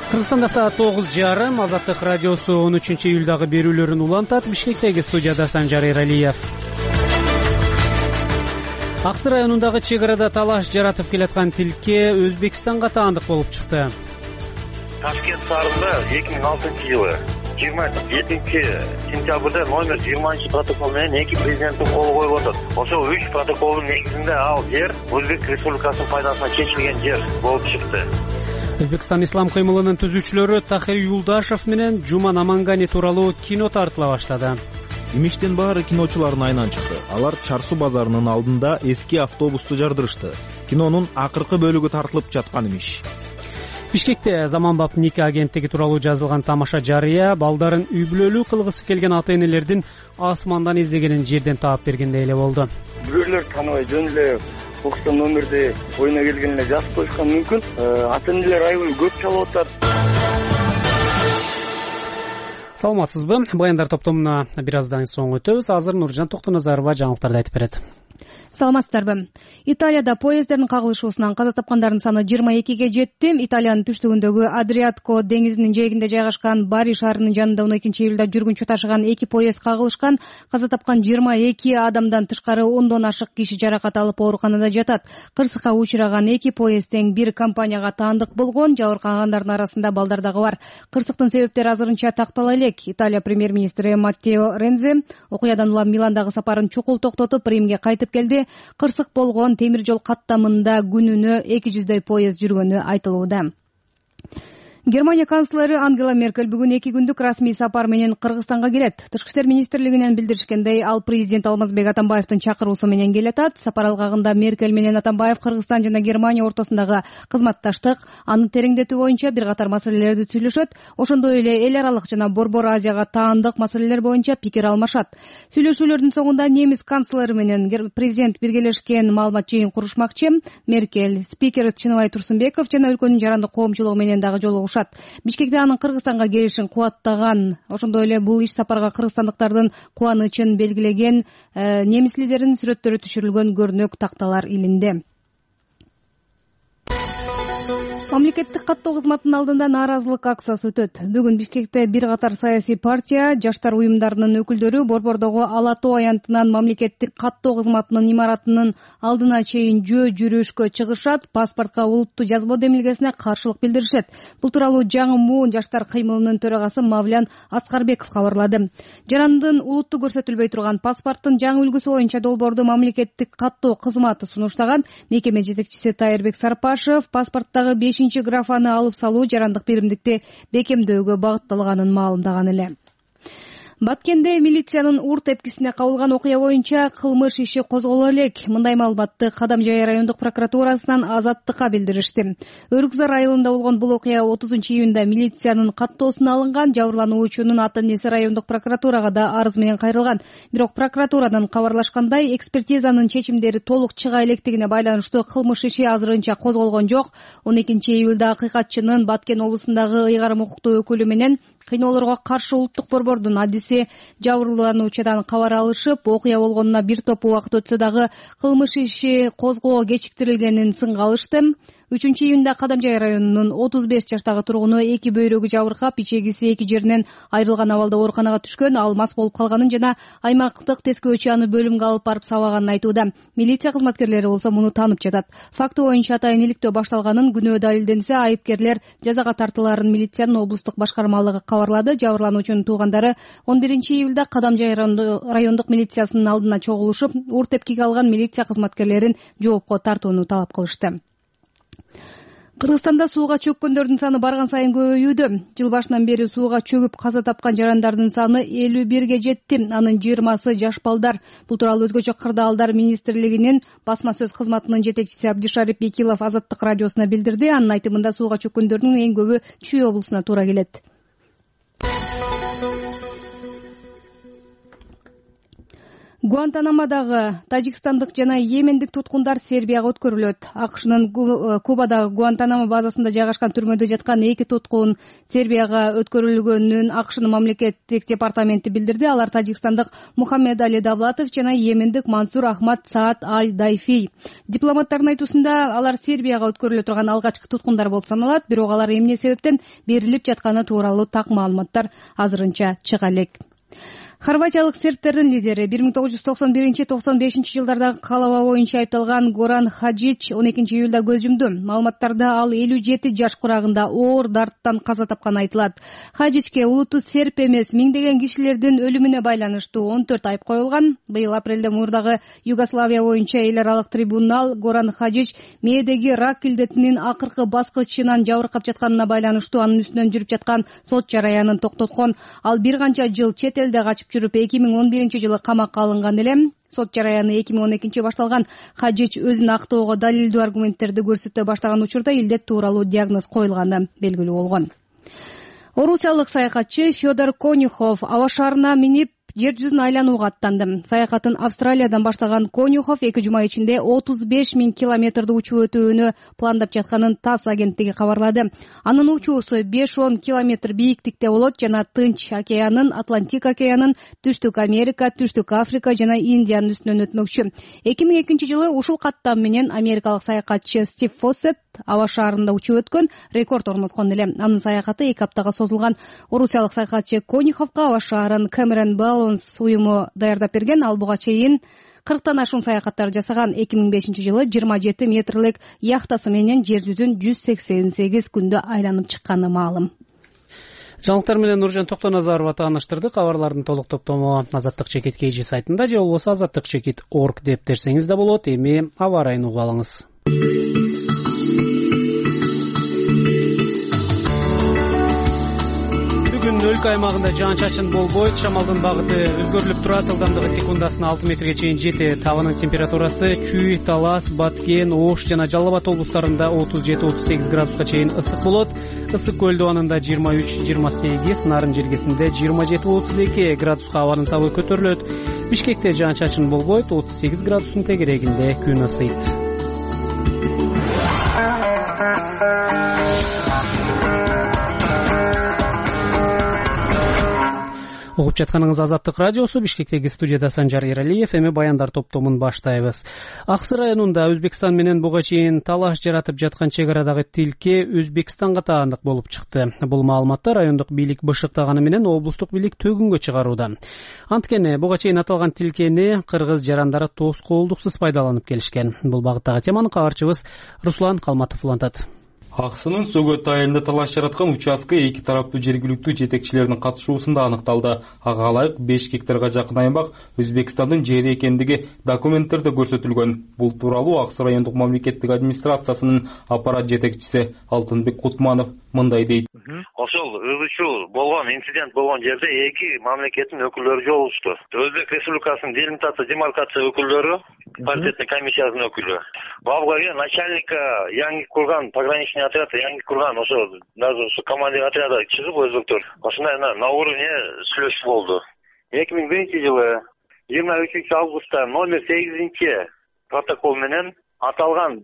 Кыргызстанда саат 9:30. Азаттык радиосу 13-июлдагы берүүлөрүн улантат. Бишкектеги студияда Санжар Эралиев. Аксы районундагы чек арада талаш жаратып келаткан тилке Өзбекстанга таандык болуп чыкты. Ташкент шаарында 2006-жылы 27-сентябрда номер 20 протокол менен 2 президенттин колу коюлуп атат. Ошол 3 протоколдун негизинде ал жер Өзбек Республикасынын пайдасына чечилген жер болуп чыкты. Өзбекстан ислам кыймылынын түзүүчүлөрү Тахир Юлдашев менен Жуман Амангани тууралуу кино тартыла баштады. Имиштин баары киночулардын айынан чыкты. Алар Чар суу базарынын алдында эски автобусту жардырышты. Кинонун акыркы бөлүгү тартылып жаткан имиш. Бишкекте Заманбап Ника агенттиги тууралуу жазылган тамаша жарыя балдарын үй бүлөлүү кылгысы келген ата-энелердин асмандан издегенин жерден таап бергендей эле болду. Бирөөлөр таныбай жөн эле окшон номерди оюна келген эле жазып коюшкан мүмкүн. Ата-энелер аябай көп чалып атат. Саламатсызбы? Баяндар топтомуна бир аздан соң өтөбүз. Азыр Нуржан Токтоназарова жаңылыктарды айтып берет. Саламатсыздарбы. Италияда поезддердин кагылышуусунан каза тапкандардын саны 22-ге жетти. Италиянын түштүгүндөгү Адриатико деңизинин жээгинде жайгашкан Бари шаарынын жанында 12-июлда жүргүнчү ташыган 2 поезд кагылышкан. Каза тапкан 22 адамдан тышкары 10дон ашык киши жаракат алып ооруканада жатат. Кырсыкка учураган 2 поезд тең бир компанияга таандык болгон. Жабыркагандардын арасында балдар дагы бар. Кырсыктын себептери азырынча тактала элек. Италия премьер-министри Маттео Рензи окуядан улам Миландагы сапарын чукул токтотуп Римге кайтып келди. Кырсык болгон темир жол каттамында күнүнө 200 поезд жүргөнү айтылууда. Германия канцлери Ангела Меркель бүгүн 2 күндүк расмий сапар менен Кыргызстанга келет. Тышкы иштер министрлигинен билдиришкендей, ал президент Алмазбек Атамбаевдин чакыруусу менен келатат. Сапар алгагында Меркель менен Атамбаев Кыргызстан жана Германия ортосундагы кызматташтык, аны тереңдетүү боюнча бир катар маселелерди сүйлөшөт. Ошондой эле эл аралык жана Борбор Азияга таандык маселелер боюнча пикир алмашат. Сүйлөшүүлөрдүн соңунда немис канцлери менен президент биргелешкен маалымат жыйын курушмакчы. Меркель, спикер Чыныбай Турсунбеков жана өлкөнүн жарандык коомчулугу менен дагы жолугушат. Бишкекте анын Кыргызстанга келишин кубаттаган, ошондой эле бул иш сапарга кыргызстандыктардын кубанычын белгилеген немис лидеринин сүрөттөрү түшүрүлгөн көрнөк такталар илинде. Мамлекеттик каттоо кызматынын алдында нааразылык акциясы өтөт. Бүгүн Бишкекте бир катар саясий партия, жаштар уюмдарынын өкүлдөрү Борбордогу Ала Тоо аянтынан мамлекеттик каттоо кызматынын имаратынын алдына чейин жүрүшкө чыгышат, паспортко улуттуу жазбоо демилгесине каршылык билдиришет. Бул тууралуу жаңы муун жаштар кыймылынын төрагасы Мавлян Аскарбеков кабарлады. Жарандын улутту көрсөтүлбөй турган паспорттун жаңы үлгүсү боюнча долбоорду мамлекеттик каттоо кызматы сунуштаган. Мекеме жетекчиси Тайырбек Сарпашев паспорттагы 5 графаны алып салуу жарандык биримдикти бекемдөөгө багытталганын маалымдаган эле. Баткенде милициянын ур тепкисине кабылган окуя боюнча кылмыш иши козголо элек. Мындай маалыматты Кадамжай райондук прокуратурасынан Азаттыкка билдиришти. Өрүкзар айылында болгон бул окуя 30-июнда милициянын каттоосуна алынган. Жабырлануучунун ата-энеси райондук прокуратурага да арыз менен кайрылган. Бирок прокуратурадан кабарлашкандай, экспертизанын чечимдери толук чыга электигине байланыштуу кылмыш иши азырынча козголгон жок. 12-июлда акыйкатчынын Баткен облусундагы ыйгарым укуктуу өкүлү менен кыйноолорго каршы улуттук борбордун адиси жабырлануучудан кабар алышып, окуя болгонуна бир топ убакыт өтсө дагы кылмыш иши козгоо кечиктирилгенин сынга алышты. 3-июнда Кадамжай районунун 35 жаштагы тургуну 2 бөйрөгү жабыркап, ичегиси 2 жеринен айрылган абалда ооруканага түшкөн. Ал мас болуп калганын жана аймактык тескөөчү аны бөлүмгө алып барып сабаганын айтууда. Милиция кызматкерлери болсо муну таанып жатат. Факты боюнча атайын иликтөө башталганын, күнөө далилденсе айыпкерлер жазага тартылаарын милициянын облустук башкармалыгы кабарлады. Жабырлануучунун туугандары 11-июлда Кадамжай райондук милициясынын алдына чогулушуп, ур тепкиге алган милиция кызматкерлерин жоопко тартууну талап кылышты. Кыргызстанда сууга чөккөндөрдүн саны барган сайын көбөйүүдө. Жыл башынан бери сууга чөгүп каза тапкан жарандардын саны 51ге жетти. Анын 20сы жаш балдар. Бул тууралуу өзгөчө кырдаалдар министрлигинин басма сөз кызматынын жетекчиси Абдишарип Бекилов Азаттык радиосуна билдирди. Анын айтымында сууга чөккөндөрдүн эң көбү Чүй облусуна туура келет. Гуантанамодагы тажикстандык жана йемендик туткундар Сербияга өткөрүлөт. АКШнын Кубадагы Гуантанамо базасында жайгашкан түрмөдө жаткан 2 туткун Сербияга өткөрүлгөнүн АКШнын мамлекеттик департаменти билдирди. Алар тажикстандык Мухаммед Али Давлатов жана йемендик Мансур Ахмад Саад Аль-Дайфи. Дипломаттардын айтуусунда алар Сербияга өткөрүлө турган алгачкы туткундар болуп саналат, бирок алар эмне себептен берилип жатканы тууралуу так маалыматтар азырынча чыга элек. Хорватиялык сербтердин лидери 1991-95 жылдардагы калаба боюнча айыпталган Горан Хаджич 12 июлда көз жумду. Маалыматтарда ал 57 жаш курагында оор дарттан каза тапканы айтылат. Хаджичке улуту серб эмес миңдеген кишилердин өлүмүнө байланыштуу 14 айып коюлган. Быйыл апрелде мурдагы Югославия боюнча эл аралык трибунал Горан Хаджич мээдеги рак илдетинин акыркы баскычынан жабыркап жатканына байланыштуу анын үстүнөн жүрүп жаткан сот жараянын токтоткон. Ал бир канча жыл чет элде качып жүрүп 2011 жылы камакка алынган эле. Сот жараяны 2012 башталган. Хаджич өзүн актоого далилдүү аргументтерди көрсөтө баштаган учурда илдет тууралуу диагноз коюлганы белгилүү болгон. Орусиялык саякатчы Федор Конюхов аба шарына минип жер жүзүн айланууга аттанды. Саякатын Австралиядан баштаган Конюхов 2 жума ичинде 35 000 километрди учуп өтүүнү пландап жатканын ТАСС агенттиги кабарлады. Анын учуусу 5-10 километр бийиктикте болот жана Тынч океанын, Атлантик океанын, Түштүк Америка, Түштүк Африка жана Индиянын үстүнөн өтмөкчү. 2002 жылы ушул каттам менен америкалык саякатчы Стив Фоссет аба шаарында учуп өткөн, рекорд орноткон эле. Анын саякаты 2 аптага созулган. Орусиялык саякатчы Конюховго аба шаарын Cameron Balance уюму даярдап берген. Ал буга чейин 40тан ашуун саякаттар жасаган. 2005 жылы 27 метрлик яхтасы менен жер жүзүн 188 күндө айланып чыкканы маалым. Жаңылыктар менен Нуржан Токтоназарова тааныштырды. Кабарлардын толук топтому Азаттык чекит KG сайтында же болбосо azattikchekit.org деп терсеңиз да болот. Эми аба ырайын угуп алыңыз. Бүгүн өлкө аймагында жаан-чачын болбойт, шамалдын багыты өзгөрүлүп турат, ылдамдыгы секундасына 6 метрге чейин жетет. Абанын температурасы Чүй, Талас, Баткен, Ош жана Жалал Абад облустарында 37-38 градуска чейин ысык болот. Ысык көл дубанында 23-28, Нарын желгесинде 27-32 градуска абанын табы көтөрүлөт. Бишкекте жаан-чачын болбойт, 38 градустун тегерегинде күн ысыйт. Угуп жатканыңыз Азаттык радиосу. Бишкектеги студияда Санжар Эралиев. Эми баяндар топтомун баштайбыз. Аксы районунда Өзбекстан менен буга чейин талаш жаратып жаткан чек арадагы тилке Өзбекстанга таандык болуп чыкты. Бул маалыматты райондук бийлик бышыктаганы менен облустук бийлик төгүнгө чыгарууда. Анткени буга чейин аталган тилкени кыргыз жарандары тоскоолдуксуз пайдаланып келишкен. Бул багыттагы теманы кабарчыбыз Руслан Калматов улантат. Аксынын Сөгөт айылында талаш жараткан участка эки тараптуу жергиликтүү жетекчилердин катышуусунда аныкталды. Ага ылайык 5 гектарга жакын аймак Өзбекстандын жери экендиги документтерде көрсөтүлгөн. Бул тууралуу Аксы райондук мамлекеттик администрациясынын аппарат жетекчиси Алтынбек Кутманов мындай дейт. Ошол өзүчү болгон инцидент болгон жерде эки мамлекеттин өкүлдөрү жолугушту. Өзбек Республикасынын делимитация демаркация өкүлдөрү, паритетный комиссиясынын өкүлү. Бабга начальника жаңы курган пограничный отряд, жаңы курган ошо даже ошо командир отряда чыгып өзбектөр ошондой на уровне сүйлөшүү болду. 2001 жылы 23 августта номер 8 протокол менен аталган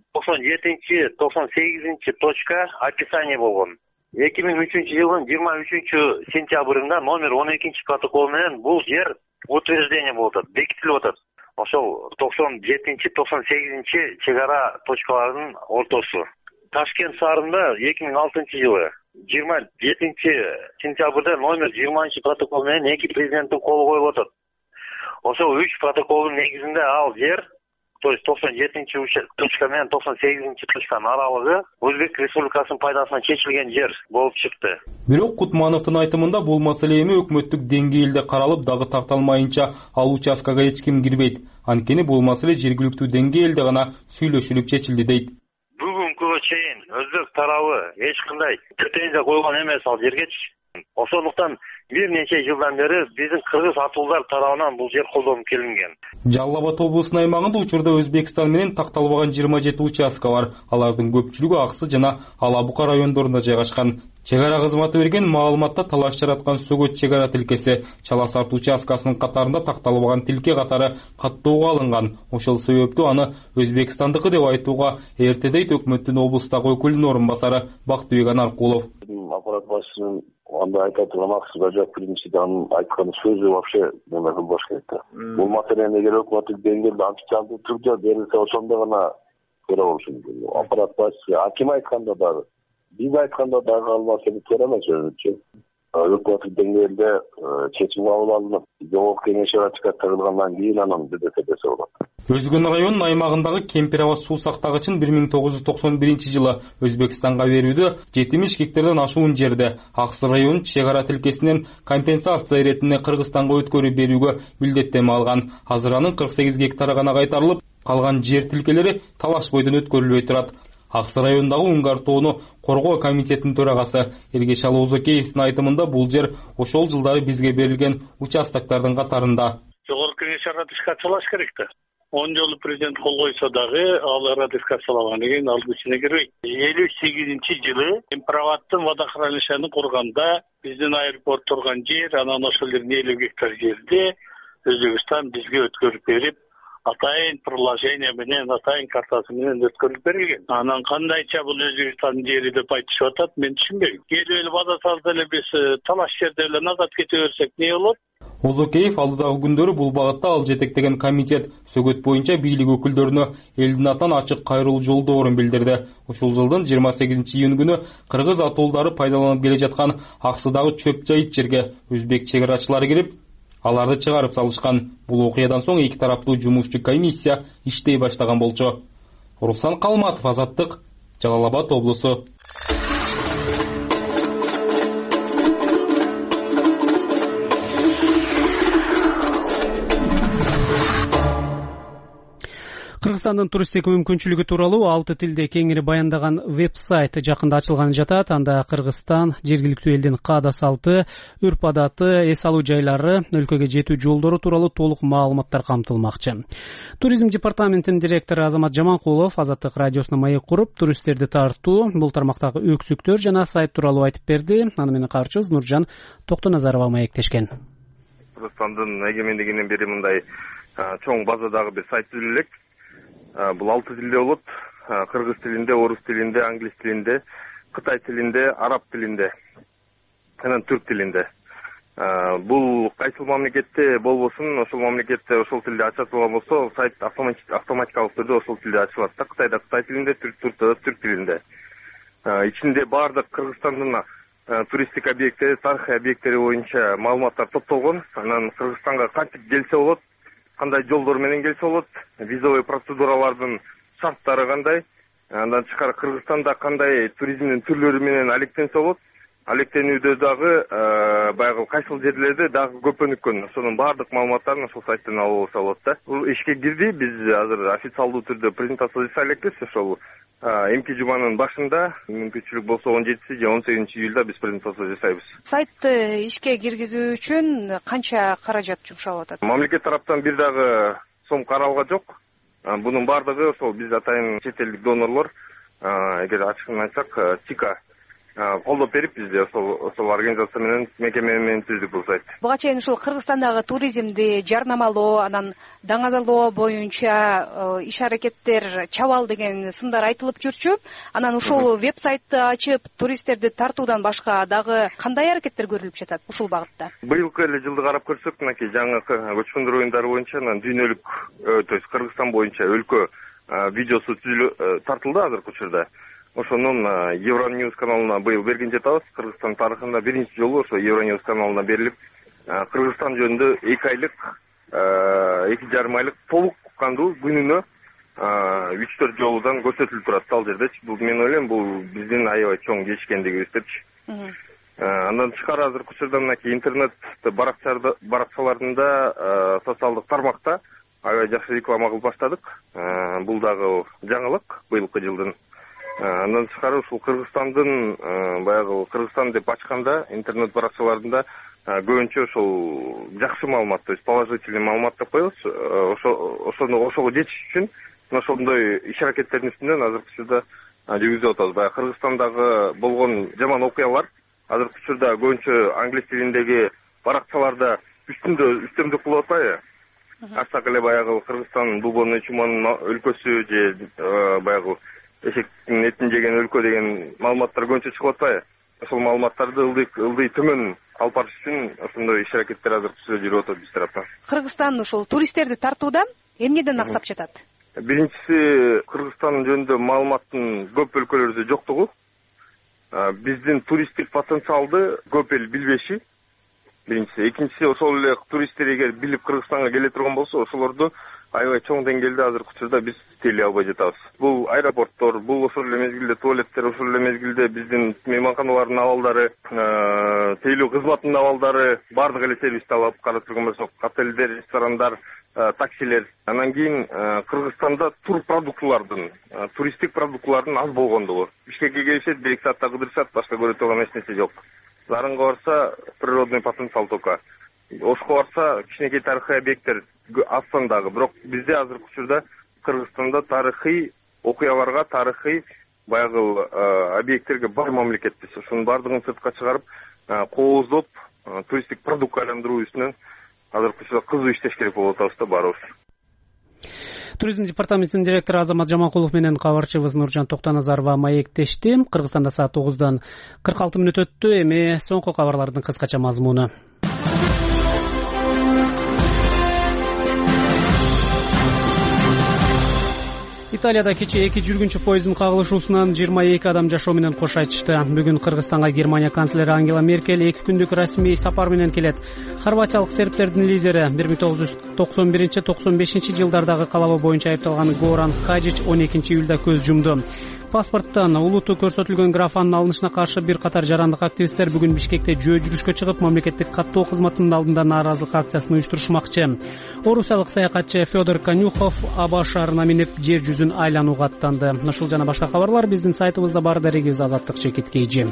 97-98 точка описание болгон. 2003 жылдын 23 сентябрында номер 12 протокол менен бул жер утверждение болуп атат, бекитилип атат. Ошол 97-98 чек ара точкаларынын ортосу. Ташкент шаарында 2006 жылы 27 сентябрда номер 20 протокол менен эки президенттин колу коюлуп атат. Ошол 3 протоколдун негизинде ал жер, то есть 97 точка менен 98 точканын аралыгы Өзбек Республикасынын пайдасына чечилген жер болуп чыкты. Бирок Кутмановдун айтымында бул маселе эми өкмөттүк деңгээлде каралып, дагы такталмайынча ал участкага эч ким кирбейт. Анткени бул маселе жергиликтүү деңгээлде гана сүйлөшүлүп чечилди дейт. Бүгүнкүгө чейин өзбек тарабы эч кандай претензия койгон эмес ал жергечи. Ошондуктан бир нече жылдан бери биздин кыргыз атуулдар тарабынан бул жер колдонуп келинген. Жалал Абад облусунун аймагында учурда Өзбекстан менен такталбаган 27 участка бар. Алардын көпчүлүгү Аксы жана Алабука райондорунда жайгашкан. Чек ара кызматы берген маалыматта талаш жараткан Сөгөт чек ара тилкеси Чаласарт участкасынын катарында такталбаган тилке катары каттоого алынган. Ошол себептүү аны Өзбекстандыкы деп айтууга эртедей өкмөттүн облустагы өкүлүнүн орун басары Бактыбек Анаркулов. Аппарат башчысынын анда айта турган акысына жооп биринчи анын айткан сөзү вообще мына болбош керек да. Бул маселени эгер өкмөттүк деңгээлде официалдуу түрдө берилсе ошондо гана туура болушу мүмкүн. Аппарат башчысы аким айтканда дагы биз айтканда дагы ал маселе туура эмес өзүнчө. Өкмөттүк деңгээлде чечим кабыл алынып, жогорку кеңеш ратификациялангандан кийин анан бирдесе десе болот. Өзгөн районунун аймагындагы Кемпир-Абад суу сактагычын 1991-жылы Өзбекстанга берүүдө 70 гектардан ашуун жерде Аксы районунун чек ара тилкесинен компенсация иретинде Кыргызстанга өткөрүп берүүгө милдеттенме алган. Азыр анын 48 гектары гана кайтарылып, калган жер тилкелери талаш бойдон өткөрүлбөй турат. Аксы районундагы Уңгар тоону коргоо комитетинин төрагасы Эргеш Алоозакеевдин айтымында бул жер ошол жылдары бизге берилген участоктардын катарында. Жогорку кеңеш ратификациялаш керек да. 10 жолу президент кол койсо дагы ал ратификациялангандан кийин ал күчүнө кирбейт. 58-жылы Кемпир-Абадтын водохранилищени курганда биздин аэропорт турган жер, анан ошол жердин 50 гектар жерде Өзбекстан бизге өткөрүп берип, атайын приложение менен, атайын картасы менен өткөрүлүп берилген. Анан кандайча бул Өзбекстандын жери деп айтышып атат, мен түшүнбөйм. Келип эле база салып эле биз талаш жерде эле назад кете берсек не болот? Озокеев алдыдагы күндөрү бул багытта ал жетектеген комитет Сөгөт боюнча бийлик өкүлдөрүнө элдин атынан ачык кайрылуу жолдоорун билдирди. Ушул жылдын 28-июнь күнү кыргыз атуулдары пайдаланып келе жаткан Аксыдагы чөп жайыт жерге өзбек чек арачылары кирип, аларды чыгарып салышкан. Бул окуядан соң эки тараптуу жумушчу комиссия иштей баштаган болчу. Руслан Калматов, Азаттык, Жалал Абад облусу. Кыргызстандын туристтик мүмкүнчүлүгү тууралуу 6 тилде кеңири баяндаган веб-сайт жакында ачылганы жатат. Анда Кыргызстан, жергиликтүү элдин каада салты, үрп-адаты, эс алуу жайлары, өлкөгө жетүү жолдору тууралуу толук маалыматтар камтылмакчы. Туризм департаментинин директору Азамат Жаманкулов Азаттык радиосуна маек куруп, туристтерди тартуу, бул тармактагы өксүктөр жана сайт тууралуу айтып берди. Аны менен каарчыбыз Нуржан Токтоназарова маектешкен. Кыргызстандын эгемендигинен бери мындай чоң базадагы бир сайт түзүлө элек. Бул 6 тилде болот. Кыргыз тилинде, орус тилинде, англис тилинде, кытай тилинде, араб тилинде, анан түрк тилинде. Бул кайсыл мамлекетте болбосун, ошол мамлекетте ошол тилде ачылган болсо, сайт автоматикалык түрдө ошол тилде ачылат. Кытайда кытай тилинде, түрктө түрк тилинде. Ичинде баардык Кыргызстандын туристтик объекттери, тарыхый объекттери боюнча маалыматтар топтолгон. Анан Кыргызстанга кантип келсе болот, кандай жолдор менен келсе болот, визовый процедуралардын шарттары кандай, андан тышкары Кыргызстанда кандай туризмдин түрлөрү менен алектенсе болот, алектенүүдө дагы баягы кайсыл жерлерде дагы көп өнүккөн. Ошонун баардык маалыматтарын ошол сайттан алып алса болот да. Бул ишке кирди, биз азыр официалдуу түрдө презентация жасай элекпиз. Ошол эмки жуманын башында, мүмкүнчүлүк болсо 17 же 18 июлда биз презентация жасайбыз. Сайтты ишке киргизүү үчүн канча каражат жумшалып атат? Мамлекет тараптан бир дагы сом каралга жок. Бунун баардыгы ошол биз атайын чет элдик донорлор, эгер ачыгын айтсак, ТИКа колдоп берип бизде ошол организация менен мекеме менен түздүк бул сайт. Буга чейин ушул Кыргызстандагы туризмди жарнамалоо, анан даңазалоо боюнча иш аракеттер чабал деген сындар айтылып жүрчү. Анан ушул веб-сайтты ачып туристтерди тартуудан башка дагы кандай аракеттер көрүлүп жатат ушул багытта? Быйылкы эле жылды карап көрсөк, мынакей жаңы көчкөндөр оюндары боюнча анан дүйнөлүк, то есть Кыргызстан боюнча өлкө видеосу тартылды азыркы учурда. Ошонун Евроньюз каналына быйыл берген жатабыз. Кыргызстан тарыхында биринчи жолу ошо Евроньюз каналына берилип, Кыргызстан жөнүндө 2 айлык, 2,5 айлык толук кандуу күнүнө 3-4 жолудан көрсөтүлүп турат ал жердечи. Бул мен ойлойм, бул биздин аябай чоң жетишкендигибиздечи. Андан тышкары азыркы учурда мынакей интернет баракчаларында, социалдык тармакта аябай жакшы реклама кылып баштадык. Бул дагы жаңылык быйылкы жылдын. Андан тышкары ушул Кыргызстандын баягы Кыргызстан деп ачканда интернет баракчаларында көбүнчө ошол жакшы маалымат, то есть положительный маалымат деп коебуз. Ошого жетиш үчүн ошондой иш аракеттердин үстүнөн азыркы учурда жүргүзүп атабыз. Баягы Кыргызстандагы болгон жаман окуялар азыркы учурда көбүнчө англис тилиндеги баракчаларда үстөмдүк кылып атпайбы? Артак эле баягы Кыргызстан Дубонный чуманын өлкөсү же баягы эшектин этин жеген өлкө деген маалыматтар көбүнчө чыгып атпайбы? Ошол маалыматтарды ылдый төмөн алып барыш үчүн ошондой иш аракеттер азыркы учурда жүрүп атат биз тараптан. Кыргызстан ушул туристтерди тартууда эмнеден аксап жатат? Биринчиси, Кыргызстан жөнүндө маалыматтын көп өлкөлөрдө жоктугу. Биздин туристтик потенциалды көп эл билбеши. Биринчиси. Экинчиси, ошол эле туристтер эгер билип Кыргызстанга келе турган болсо, ошолорду аябай чоң деңгээлде азыркы учурда биз тейлей албай жатабыз. Бул аэропорттор, бул ошол эле мезгилде туалеттер, ошол эле мезгилде биздин мейманканалардын абалдары, тейлөө кызматынын абалдары, баардык эле сервисти алып карап турган болсок, отелдер, ресторандар, таксилер. Анан кийин Кыргызстанда туристтик продуктулардын аз болгондугу. Бишкекке келишет, 1-2 саатта кыдырышат, башка көрө турган эч нерсе жок. Зарынга барса природный потенциал только. Ошко барса кичинекей тарыхый объекттер аз сандагы. Бирок бизде азыркы учурда Кыргызстанда тарыхый окуяларга, тарыхый баягы объекттерге бар мамлекетпиз. Ошонун баардыгын сыртка чыгарып, кооздоп, туристтик продуктка айландыруу үстүнөн азыркы учурда кызуу иштеш керек болуп атабыз да баарыбыз. Туризм департаментинин директору Азамат Жаманкулов менен кабарчыбыз Нуржан Токтоназарова маектешти. Кыргызстанда саат 9:46 өттү. Эми соңку кабарлардын кыскача мазмуну. Италияда кечээ 2 жүргүнчү поезддин кагылышуусунан 22 адам жашоо менен кош айтышты. Бүгүн Кыргызстанга Германия канцлери Ангела Меркель 2 күндүк расмий сапар менен келет. Хорватиялык сербтердин лидери 1991-95 жылдардагы калабы боюнча айыпталган Горан Хаджич 12 июлда көз жумду. Паспорттан улуту көрсөтүлгөн графанын алынышына каршы бир катар жарандык активисттер бүгүн Бишкекте жөө жүрүшкө чыгып, мамлекеттик каттоо кызматынын алдында нааразылык акциясын уюштурушмакчы. Орусиялык саякатчы Федор Конюхов Аба шаарына минип жер жүзүн айланууга аттанды. Ушул жана башка кабарлар биздин сайтыбызда бар. Дарегибиз Азаттык Чекит Кейжи.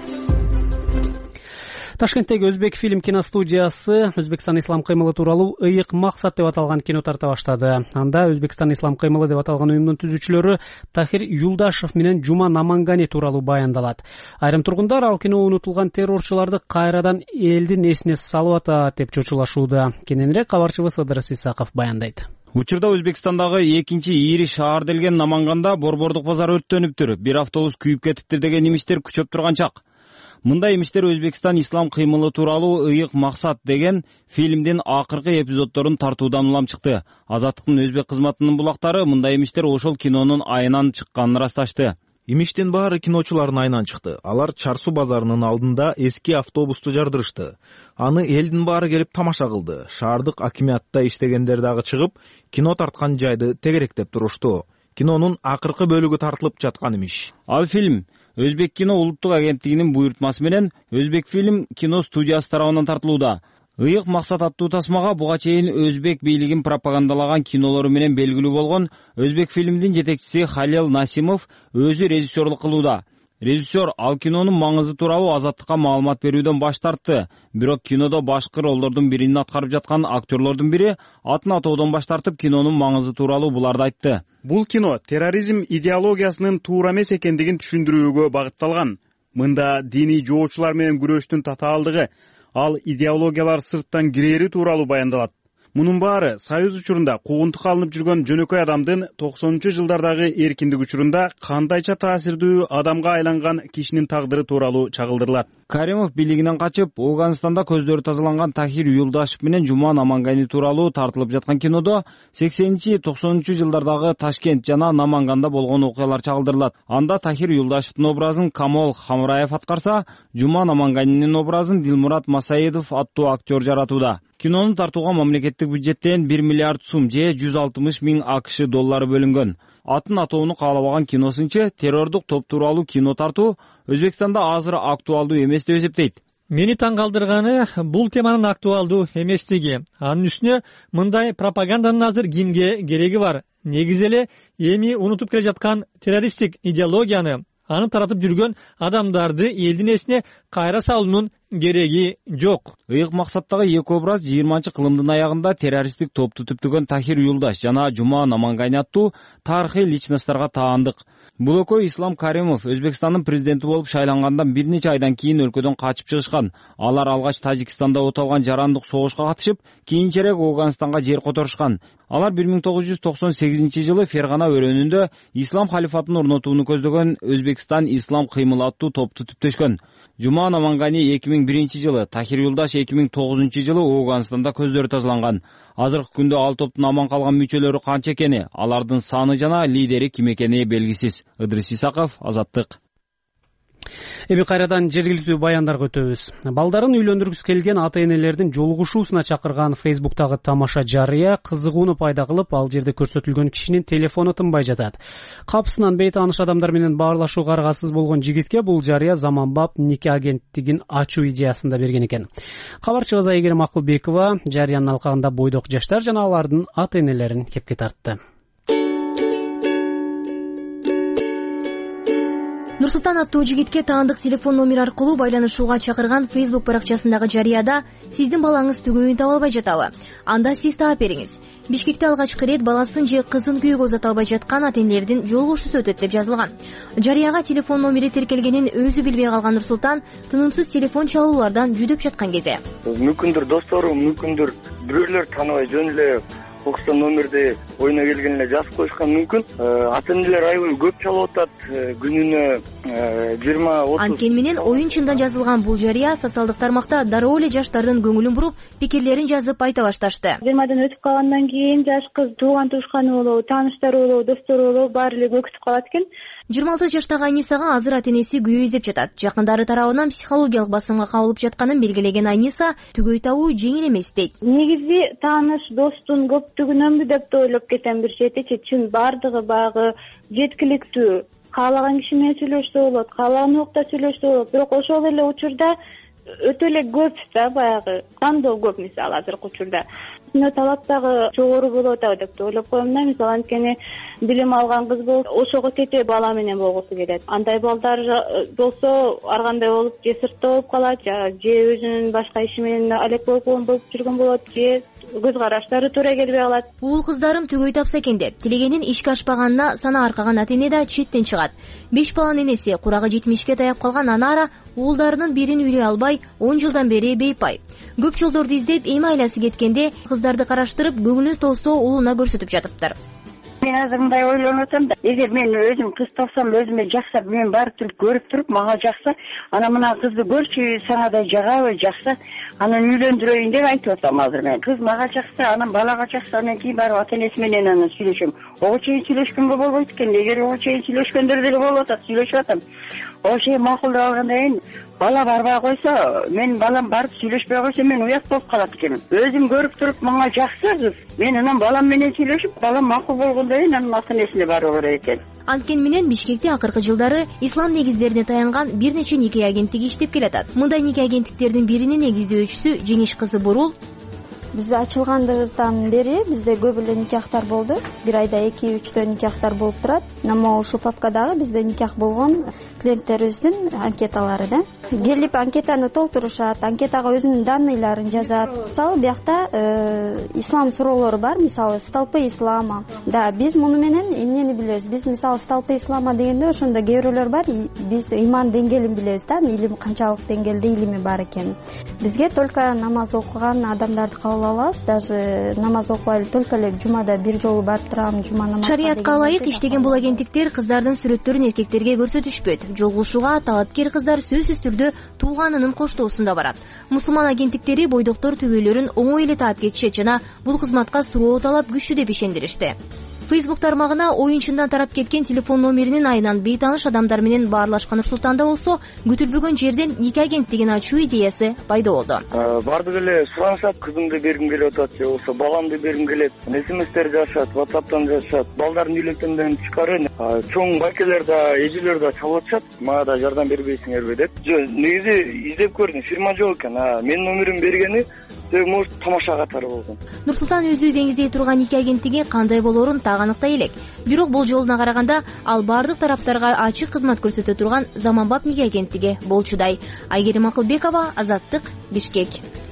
Ташкенттеги Өзбек фильм киностудиясы Өзбекстан ислам кыймылы тууралуу ыйык максат деп аталган кино тарта баштады. Анда Өзбекстан ислам кыймылы деп аталган уюмдун түзүүчүлөрү Тахир Юлдашев менен Жума Намангани тууралуу баяндалат. Айрым тургундар ал кино унутулган террорчуларды кайрадан элдин эсине салып атат деп чочулашууда. Кененирээк кабарчыбыз Ыдырыс Исаков баяндайт. Учурда Өзбекстандагы экинчи ири шаар делген Наманганда борбордук базар өрттөнүптүр. Бир автобус күйүп кетиптир деген имиштер күчөп турган чак. Мындай имиштер Өзбекстан ислам кыймылы тууралуу ыйык максат деген фильмдин акыркы эпизоддорун тартуудан улам чыкты. Азаттыктын өзбек кызматынын булактары мындай имиштер ошол кинонун айынан чыкканын ырасташты. Имиштин баары киночулардын айынан чыкты. Алар Чарсу базарынын алдында эски автобусту жардырышты. Аны элдин баары келип тамаша кылды. Шаардык акимиятта иштегендер дагы чыгып, кино тарткан жайды тегеректеп турушту. Кинонун акыркы бөлүгү тартылып жаткан имиш. Ал фильм Өзбек кино улуттук агенттигинин буйртмасы менен Өзбек фильм кино студиясы тарабынан тартылууда. Ыйык максат аттуу тасмага буга чейин өзбек бийлигин пропагандалаган кинолору менен белгилүү болгон Өзбек фильмдин жетекчиси Халил Насимов өзү режиссерлук кылууда. Режиссер ал кинонун маңызы тууралуу Азаттыкка маалымат берүүдөн баш тартты. Бирок кинодо башкы ролдордун бирин аткарып жаткан актерлордун бири атын атоодон баш тартып, кинонун маңызы тууралуу буларды айтты. Бул кино терроризм идеологиясынын туура эмес экендигин түшүндүрүүгө багытталган. Мында диний жоочулар менен күрөштүн татаалдыгы, ал идеологиялар сырттан кирери тууралуу баяндалат. Мунун баары Союз учурунда куугунтукка алынып жүргөн жөнөкөй адамдын 90-жылдардагы эркиндик учурунда кандайча таасирдүү адамга айланган кишинин тагдыры тууралуу чагылдырылат. Каримов бийлигинен качып, Ооганстанда көздөрү тазаланган Тахир Юлдашев менен Жума Намангани тууралуу тартылып жаткан кинодо 80-90 жылдардагы Ташкент жана Наманганда болгон окуялар чагылдырылат. Анда Тахир Юлдашевдин образын Камол Хамраев аткарса, Жума Наманганинин образын Дилмурат Масаидов аттуу актер жаратууда. Кинону тартууга мамлекеттик бюджеттен 1 миллиард сум же 160 миң АКШ доллары бөлүнгөн. Атын атоону каалабаган киносунча террордук топ тууралуу кино тартуу Өзбекстанда азыр актуалдуу эмес деп эсептейт. Мени таң калтырганы бул теманын актуалдуу эместиги. Анын үстүнө мындай пропаганданын азыр кимге кереги бар? Негизи эле эми унутуп келе жаткан террористтик идеологияны, аны таратып жүргөн адамдарды элдин эсине кайра салуунун кереги жок. Ыйык максаттагы эки образ 20-кылымдын аягында террористтик топту түптөгөн Тахир Юлдаш жана Жума Намангани аттуу тарыхый личностторго таандык. Бул экөө Ислам Каримов Өзбекстандын президенти болуп шайлангандан бир нече айдан кийин өлкөдөн качып чыгышкан. Алар алгач Тажикстанда оталган жарандык согушка катышып, кийинчерээк Афганистанга жер которушкан. Алар 1998-жылы Фергана өрөөнүндө Ислам халифатын орнотууну көздөгөн Өзбекстан Ислам кыймылы аттуу топту түптөшкөн. Жума Намангани 2001-жылы, Тахир Юлдаш 2009-жылы Афганистанда көздөрү тазаланган. Азыркы күндө ал топтун аман калган мүчөлөрү канча экени, алардын саны жана лидери ким экени белгисиз. Ыдрис Исаков, Азаттык. Эми кайрадан жергиликтүү баяндарга өтөбүз. Балдарын үйлөндүргүсү келген ата-энелердин жолугушуусуна чакырган Facebook'тагы тамаша жарыя кызыгууну пайда кылып, ал жерде көрсөтүлгөн кишинин телефону тынбай жатат. Капысынан бейтааныш адамдар менен баарлашууга аргасыз болгон жигитке бул жарыя заманбап нике агенттигин ачуу идеясын да берген экен. Кабарчыбыз Айгерим Акылбекова жарыянын алкагында бойдок жаштар жана алардын ата-энелерин кепке тартты. Нурсултан аттуу жигитке таандык телефон номер аркылуу байланышууга чакырган Facebook баракчасындагы жарыяда сиздин балаңыз түгөйүн таба албай жатабы? Анда сиз таап бериңиз. Бишкекте алгачкы ирет баласын же кызын күйөөгө узата албай жаткан ата-энелердин жолугушуусу өтөт деп жазылган. Жарыяга телефон номери тиркелгенин өзү билбей калган Нурсултан тынымсыз телефон чалуулардан жүдөп жаткан кезде мүмкүндүр досторум, мүмкүндүр бирөөлөр тааныбай жөн эле окустан номерди оюна келген эле жазып коюшкан мүмкүн. Ата-энелер аябай көп чалып атат, күнүнө 20-30. Анткени менен оюн чында жазылган бул жарыя социалдык тармакта дароо эле жаштардын көңүлүн буруп, пикирлерин жазып айта башташты. 20 өтүп калгандан кийин жаш кыз тууган тушканы болобу, тааныштары болобу, достору болобу баары эле көкүтүп калат экен. 26 жаштагы Айнисага азыр ата-энеси күйөө издеп жатат. Жакындары тарабынан психологиялык басымга кабылып жатканын белгилеген Айниса түгөй табуу жеңил эмес дейт. Негизи тааныш достун көптүгүнөнбү деп да ойлоп кетем бир четичи. Чын бардыгы багы жеткиликтүү. Каалаган киши менен сүйлөшсө болот, каалаган убакта сүйлөшсө болот. Бирок ошол эле учурда өтө эле көп да баягы кандоо көп мисалы азыркы учурда. Талап дагы жогору болуп атабы деп ойлоп коем да. Мисалы анткени билим алган кыз болсо ошого тете бала менен болгусу келет. Андай балдар болсо ар кандай болуп же сыртта болуп калат, же өзүнүн башка иши менен алек болуп жүргөн болот, же көз караштары туура келбей калат. Уул кыздарым түгөй тапса экен деп тилегенин ишке ашпаганына сана аркаган ата-эне да четтен чыгат. 5 баланын энеси курагы 70ке таяп калган Анара уулдарынын бирин үйлөй албай 10 жылдан бери бейпай. Көп жолдорду издеп эми айласы кеткенде кыздарды караштырып көңүлү толсо уулуна көрсөтүп жатыптыр. Мен азыр мындай ойлонуп атам да, эгер мен өзүм кыз тапсам, өзүмө жакса, мен барып туруп көрүп туруп, мага жакса, ана мына кызды көрчү, сага да жагабы, жакса, анан үйлөндүрөйүн деп айтып атам азыр мен. Кыз мага жакса, анан балага жакса, анан кийин барып ата-энеси менен анан сүйлөшөм. Ого чейин сүйлөшкөнгө болбойт экен. Эгер ого чейин сүйлөшкөндөр деле болуп атат, сүйлөшүп атам. Ошо чейин макулдап алгандан кийин бала барбай койсо, мен балам барып сүйлөшпөй койсо, мен уят болуп калат экенмин. Өзүм көрүп туруп, мага жакса кыз, мен анан балам менен сүйлөшүп, балам макул болгондон кийин анан ата-энесине баруу керек экен. Анткени менен Бишкекте акыркы жылдары ислам негиздерине таянган бир нече нике агенттиги иштеп келатат. Мындай нике агенттиктердин биринин негиздөөчүсү Жеңиш кызы Бурул. Биз ачылгандыбыздан бери бизде көп эле никахтар болду. Бир айда 2-3 никахтар болуп турат. Нама ушул папкадагы бизде никах болгон клиенттерибиздин анкеталары да. Келип анкетаны толтурушат, анкетага өзүнүн данныйларын жазат. Мисалы биякта ислам суроолору бар, мисалы столпы ислама. Да, биз муну менен эмнени билебиз? Биз мисалы столпы ислама дегенде ошондо кээ бирөөлөр бар, биз иман деңгээлин билебиз да, илим канчалык деңгээлде илими бар экен. Бизге только намаз окуган адамдарды кабыл алабыз, даже намаз окубай только эле жумада бир жолу барып турам, жума намазына. Шариатка ылайык иштеген бул агенттиктер кыздардын сүрөттөрүн эркектерге көрсөтүшпөйт. Жолугушууга талапкер кыздар сөзсүз түрдө тууганынын коштоосунда барат. Мусулман агенттиктери бойдоктор түгөйлөрүн оңой эле таап кетишет жана бул кызматка суроо талап күчтүү деп ишендиришти. Facebook тармагына оюнчундан тарап кеткен телефон номеринин айынан бейтааныш адамдар менен баарлашкан Нурсултанда болсо күтүлбөгөн жерден нике агенттигин ачуу идеясы пайда болду. Бардык эле суранышат, кызымды бергим келип атат же болбосо баламды бергим келет. СМСтер жазышат, WhatsApp'тан жазышат. Балдардын үйлөткөндөн тышкары чоң байкелер да, эжелер да чалып атышат. Мага да жардам бербейсиңерби деп. Негизи издеп көрдүм, фирма жок экен. Менин номерим бергени может тамаша катары болгон. Нурсултан өзү деңиздей турган эки агенттиги кандай болоорун так аныктай элек. Бирок бул жолуна караганда ал бардык тараптарга ачык кызмат көрсөтө турган заманбап неке агенттиги болчудай. Айгерим Акылбекова, Азаттык, Бишкек.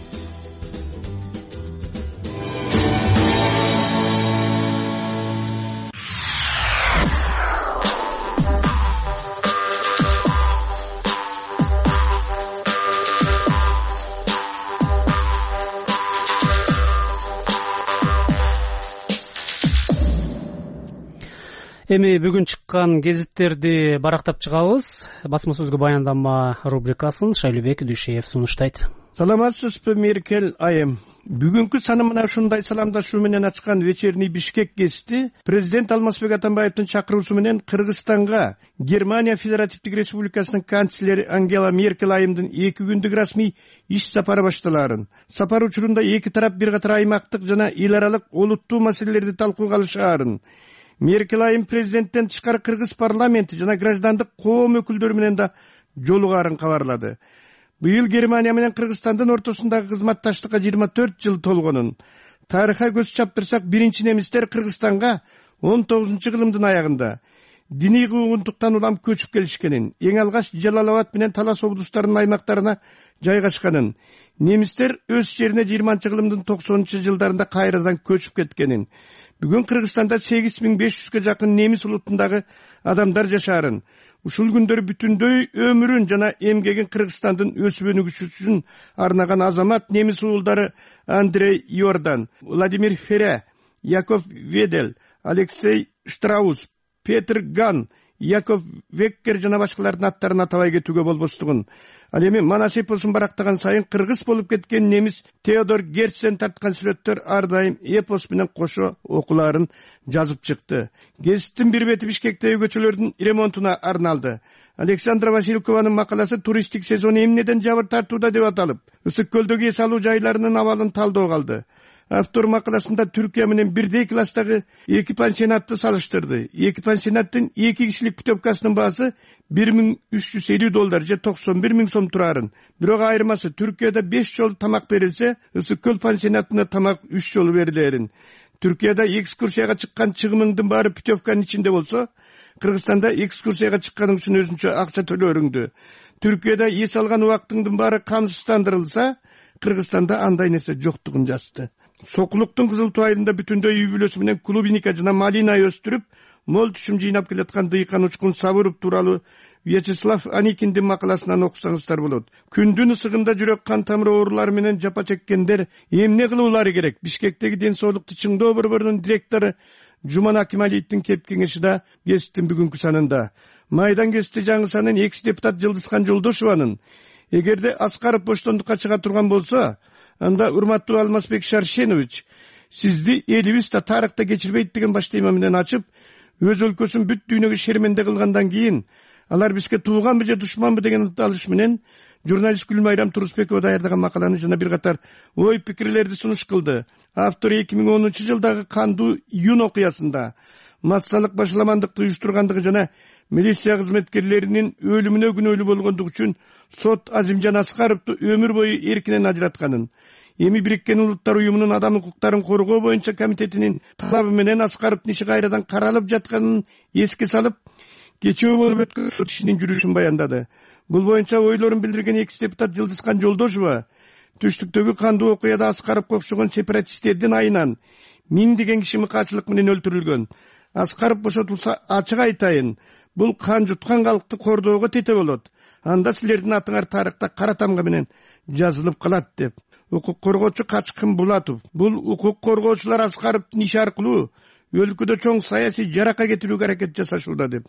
Эми бүгүн чыккан гезиттерди барактап чыгабыз. Басма сөзгө баяндама рубрикасын Шайлыбек Дүйшеев сунуштайт. Саламатсызбы, Меркель айым. Бүгүнкү саны мына ушундай саламдашуу менен ачкан вечерний Бишкек гезити президент Алмазбек Атамбаевдин чакыруусу менен Кыргызстанга Германия Федеративдик Республикасынын канцлери Ангела Меркель айымдын 2 күндүк расмий иш сапары башталаарын. Сапар учурунда эки тарап бир катар аймактык жана эл аралык олуттуу маселелерди талкууга алышаарын. Меркель айым президенттен тышкары Кыргыз парламенти жана граждандык коом өкүлдөрү менен да жолугаарын кабарлады. Быйыл Германия менен Кыргызстандын ортосундагы кызматташтыкка 24 жыл толгонун. Тарыхка көз чаптырсак, биринчи немистер Кыргызстанга 19-кылымдын аягында диний куугунтуктан улам көчүп келишкенин, эң алгач Жалал-Абад менен Талас облустарынын аймактарына жайгашканын, немистер өз жерине 20-кылымдын 90-жылдарында кайрадан көчүп кеткенин, бүгүн Кыргызстанда 8500-ге жакын немис улутундагы адамдар жашаарын, ушул күндөр бүтүндөй өмүрүн жана эмгегин Кыргызстандын өсүп өнүгүшү үчүн арнаган азамат немис уулдары Андрей Йордан, Владимир Фере, Яков Ведел, Алексей Штраус, Петр Ган, Яков Веккер жана башкалардын аттарын атабай кетүүгө болбостугун. Ал эми манас эпосун барактаган сайын кыргыз болуп кеткен немис Теодор Герцен тарткан сүрөттөр ар дайым эпос менен кошо окууларын жазып чыкты. Гезиттин бир бети Бишкектеги көчөлөрдүн ремонтуна арналды. Александра Василькованын макаласы туристтик сезон эмнеден жабыр тартууда деп аталып, Ысык көлдөгү эс алуу жайларынын абалын талдоого алды. Автор макаласында Түркия менен бирдей класстагы эки пансионатты салыштырды. Эки пансионаттын 2 кишилик путевкасынын баасы $1,350 же 91 000 сом турарын. Бирок айырмасы Түркияда 5 жолу тамак берилсе, Ысык көл пансионатына тамак 3 жолу берилерин. Түркияда экскурсияга чыккан чыгымыңдын баары путевканын ичинде болсо, Кыргызстанда экскурсияга чыкканың үчүн өзүнчө акча төлөөрүңдү. Түркияда эс алган убактыңдын баары камсыздандырылса, Кыргызстанда андай нерсе жоктугун жазды. Сокулуктун кызыл туайында бүтүндөй үй бүлөсү менен клубника жана малина өстүрүп, мол түшүм жыйнап келаткан дыйкан Учкун Сабыров тууралуу Вячеслав Аникиндин макаласынан окусаңыздар болот. Күндүн ысыгында жүрөк кан тамыр оорулары менен жапа чеккендер эмне кылуулары керек? Бишкектеги ден соолукту чыңдоо борборунун директору Жуман Акималиевдин кеп кеңеши да гезиттин бүгүнкү санында. Майдан гезити жаңысанын экс депутат Жылдызхан Жолдошованын эгерде Аскаров боштондукка чыга турган болсо, анда урматтуу Алмазбек Шаршенович, сизди элибиз да тарыхта кечирбейт деген баш тема менен ачып, өз өлкөсүн бүт дүйнөгө шерменде кылгандан кийин алар бизге тууганбы же душманбы деген ыталыш менен журналист Гүлмайрам Турусбекова даярдаган макаланы жана бир катар ой пикирлерди сунуш кылды. Автор 2010-жылдагы кандуу июнь окуясында массалык башаламандыкты уюштургандыгы жана милиция кызметкерлеринин өлүмүнө күнөөлүү болгондугу үчүн сот Азимжан Аскаровду өмүр бою эркинен ажыратканын, эми Бириккен Улуттар уюмунун адам укуктарын коргоо боюнча комитетинин талабы менен Аскаровдун иши кайрадан каралып жатканын эске салып, кечээ болуп өткөн сот ишинин жүрүшүн баяндады. Бул боюнча ойлорун билдирген экс депутат Жылдызхан Жолдошова түштүктөгү кандуу окуяда Аскаровго окшогон сепаратисттердин айынан 1000 киши мыкаачылык менен өлтүрүлгөн. Аскаров бошотулса ачык айтайын, бул кан жуткан калкты кордоого тете болот. Анда силердин атыңар тарыхта кара тамга менен жазылып калат деп. Укук коргоочу Качкын Булатов, бул укук коргоочулар Аскаровдун иши аркылуу өлкөдө чоң саясий жаракка кетирүүгө аракет жасашууда деп.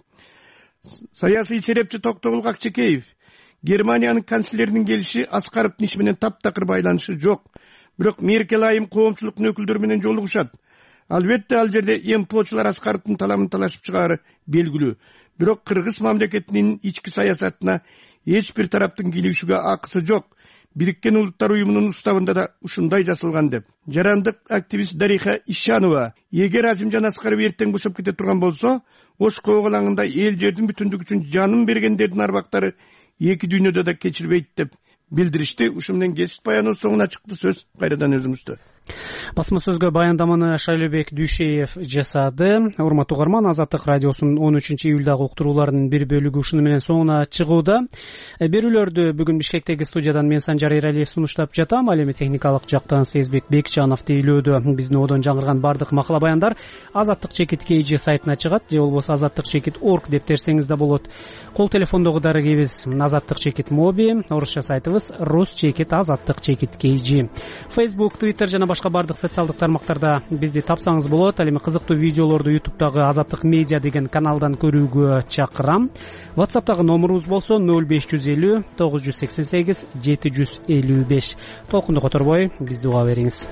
Саясий серепчи Токтогул Какчекеев, Германиянын канцлеринин келиши Аскаровдун иши менен таптакыр байланышы жок. Бирок Меркель айым коомчулуктун өкүлдөрү менен жолугушат. Албетте ал жерде эмпочулар Аскаровдун талабын талашып чыгаары белгилүү. Бирок Кыргыз мамлекетинин ички саясатына эч бир тараптын кийлигишүүгө акысы жок. Бириккен Улуттар уюмунун уставында да ушундай жазылган деп. Жарандык активист Дариха Ишанова, эгер Азимжан Аскаров эртең бошоп кете турган болсо, Ош коогалаңында эл жердин бүтүндүгү үчүн жанын бергендердин арбактары эки дүйнөдө да кечирбейт деп билдиришти. Ушу менен кесип баяныбыз соңуна чыкты. Сөз кайрадан өзүңүздө. Басма сөзгө баяндаманы Шайлебек Дүйшеев жасады. Урматтуу угарман, Азаттык радиосунун 13 июлдагы уктурууларынын бир бөлүгү ушуну менен соңуна чыгууда. Берүүлөрдү бүгүн Бишкектеги студиядан мен Санжар Эралиев сунуштап жатам. Ал эми техникалык жактан Сезбек Бекчанов тейлөөдө. Биздин одон жаңырган бардык макала баяндар Азаттык чекит KG сайтына чыгат, же болбосо азаттык чекит org деп терсеңиз да болот. Кол телефондогу дарегибиз Азаттык чекит моби, орусча сайтыбыз Рус чекит азаттык чекит KG. Facebook, Twitter жана башка бардык социалдык тармактарда бизди тапсаңыз болот. Ал эми кызыктуу видеолорду YouTube'дагы Азаттык медиа деген каналдан көрүүгө чакырам. WhatsApp'тагы номерубуз болсо 0550 988 755. Толкунду которбой бизди уга бериңиз.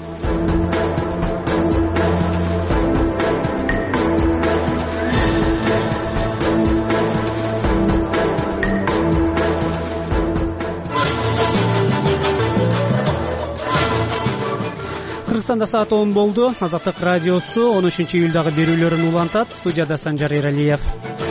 Кыргызстанда саат 10 болду. Азаттык радиосу 13 июлдагы берүүлөрүн улантат. Студияда Санжар Эралиев.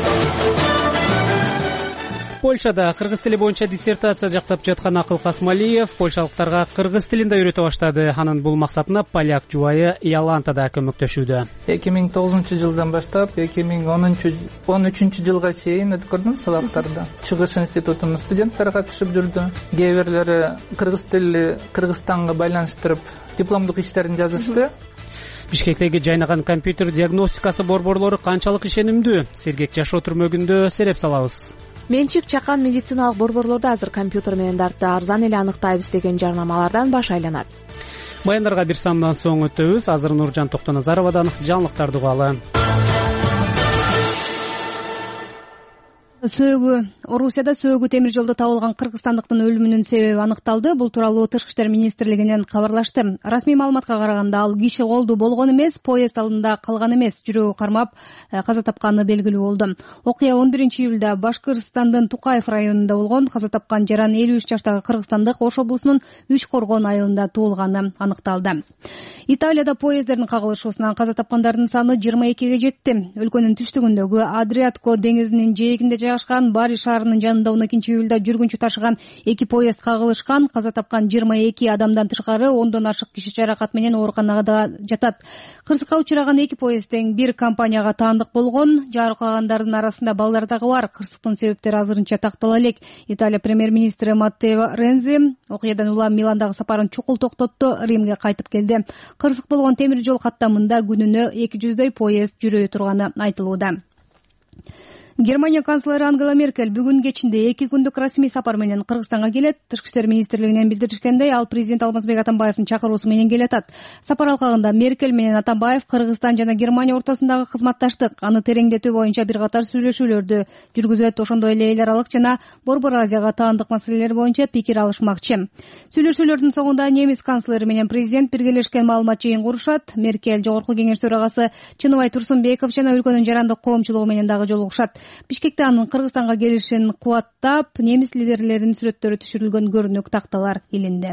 Польшада кыргыз тили боюнча диссертация жактап жаткан Акыл Касмалиев польшалыктарга кыргыз тилин да үйрөтө баштады. Анын бул максатына поляк жубайы Яланта да көмөктөшүүдө. 2009-жылдан баштап 2013 жылга чейин өткөрдүм сабактарды. Чыгыш институтунун студенттери катышып жүрдү. Кээ бирлери кыргыз тили Кыргызстанга байланыштырып дипломдук иштерин жазышты. Бишкектеги жайнаган компьютер диагностикасы борборлору канчалык ишенимдүү? Сергек жашоо түрмөгүндө сереп салабыз. Менчик чакан медициналык борборлорду азыр компьютер менен дартты арзан эле аныктайбыз деген жарнамалардан баш айланат. Баяндарга бир самдан соң өтөбүз. Азыр Нуржан Токтоназаровадан жаңылыктарды угалы. Орусияда сөөгү темир жолдо табылган кыргызстандыктын өлүмүнүн себеби аныкталды. Бул тууралуу Тышкы иштер министрлигинен кабарлашты. Расмий маалыматка караганда ал киши колду болгон эмес, поезд алдында калган эмес, жүрөгү кармап каза тапканы белгилүү болду. Окуя 11 июлда Башкырстандын Тукаев районунда болгон. Каза тапкан жаран 53 жаштагы кыргызстандык Ош облусунун Үч Коргон айылында туулганы аныкталды. Италияда поезддердин кагылышуусунан каза тапкандардын саны 22ге жетти. Өлкөнүн түштүгүндөгү Адриатико деңизинин жээгинде жайгашкан Бари шаарынын жанында 12 июлда жүргүнчү ташыган 2 поезд кагылышкан. Каза тапкан 22 адамдан тышкары 10дон ашык киши жаракат менен ооруканада жатат. Кырсыкка учураган 2 поезд тең бир компанияга таандык болгон. Жаракалгандардын арасында балдар дагы бар. Кырсыктын себептери азырынча тактала элек. Италия премьер-министри Маттео Рензи окуядан улам Миландагы сапарын чукул токтотту, Римге кайтып келди. Кырсык болгон темир жол каттамында күнүнө 200 поезд жүрө турганы айтылууда. Германия канцлери Ангела Меркель бүгүн кечинде 2 күндүк расмий сапар менен Кыргызстанга келет. Тышкы иштер министрлигинен билдиришкендей, ал президент Алмазбек Атамбаевдин чакыруусу менен келатат. Сапар алкагында Меркель менен Атамбаев Кыргызстан жана Германия ортосундагы кызматташтык, аны тереңдетүү боюнча бир катар сүйлөшүүлөрдү жүргүзөт. Ошондой эле эл аралык жана Борбор Азияга таандык маселелер боюнча пикир алышмакчы. Сүйлөшүүлөрдүн соңунда немис канцлери менен президент биргелешкен маалымат жыйын курушат. Меркель Жогорку кеңеш төрагасы Чыныбай Турсунбеков жана өлкөнүн жарандык коомчулугу менен дагы жолугушат. Бишкекте анын Кыргызстанга келишин кубаттап, немис лидерлеринин сүрөттөрү түшүрүлгөн көрүнүк такталар илинди.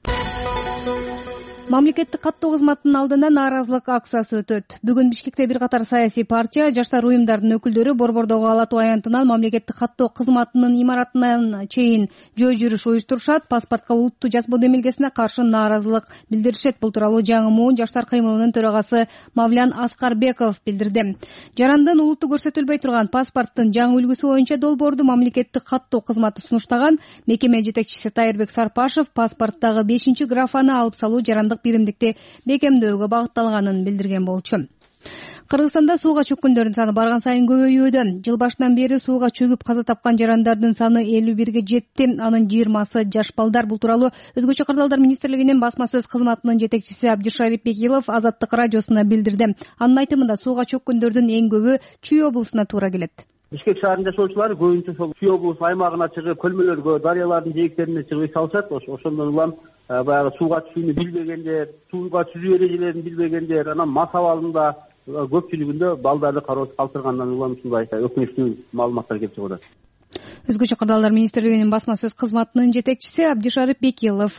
Мамлекеттик каттоо кызматынын алдында нааразылык акциясы өтөт. Бүгүн Бишкекте бир катар саясий партия, жаштар уюмдарынын өкүлдөрү Борбордогу Ала Тоо аянтынан мамлекеттик каттоо кызматынын имаратынан чейин жөө жүрүш уюштурушат. Паспортко улуттуу жазбоо демилгесине каршы нааразылык билдиришет. Бул тууралуу жаңы муун жаштар кыймылынын төрагасы Мавлян Аскарбеков билдирди. Жарандын улутту көрсөтүлбөй турган паспорттун жаңы үлгүсү боюнча долбоорду мамлекеттик каттоо кызматы сунуштаган. Мекеме жетекчиси Тайырбек Сарпашев паспорттагы 5-графаны алып салуу жарандык биримдикти бекемдөөгө багытталганын билдирген болчу. Кыргызстанда сууга чөккөндөрдүн саны барган сайын көбөйүүдө. Жыл башынан бери сууга чөгүп каза тапкан жарандардын саны 51ге жетти. Анын 20сы жаш балдар. Бул тууралуу Өзгөчө кырдаалдар министрлигинин басма сөз кызматынын жетекчиси Абдишарип Бекилов Азаттык радиосуна билдирди. Анын айтымында сууга чөккөндөрдүн эң көбү Чүй облусуна туура келет. Бишкек шаарынын жашоочулары көбүнчө ошол Чүй облусунун аймагына чыгып, көлмөлөргө, дарыялардын жээктерине чыгып салышат. Ошондон улам баягы сууга түшүүнү билбегендер, сууга түзүү эрежелерин билбегендер, анан мас абалында көпчүлүгүндө балдарды кароосуз калтыргандан улам ушундай өкүнүчтүү маалыматтар келип чыгып атат. Өзгөчө кырдаалдар министрлигинин басма сөз кызматынын жетекчиси Абдишарип Бекилов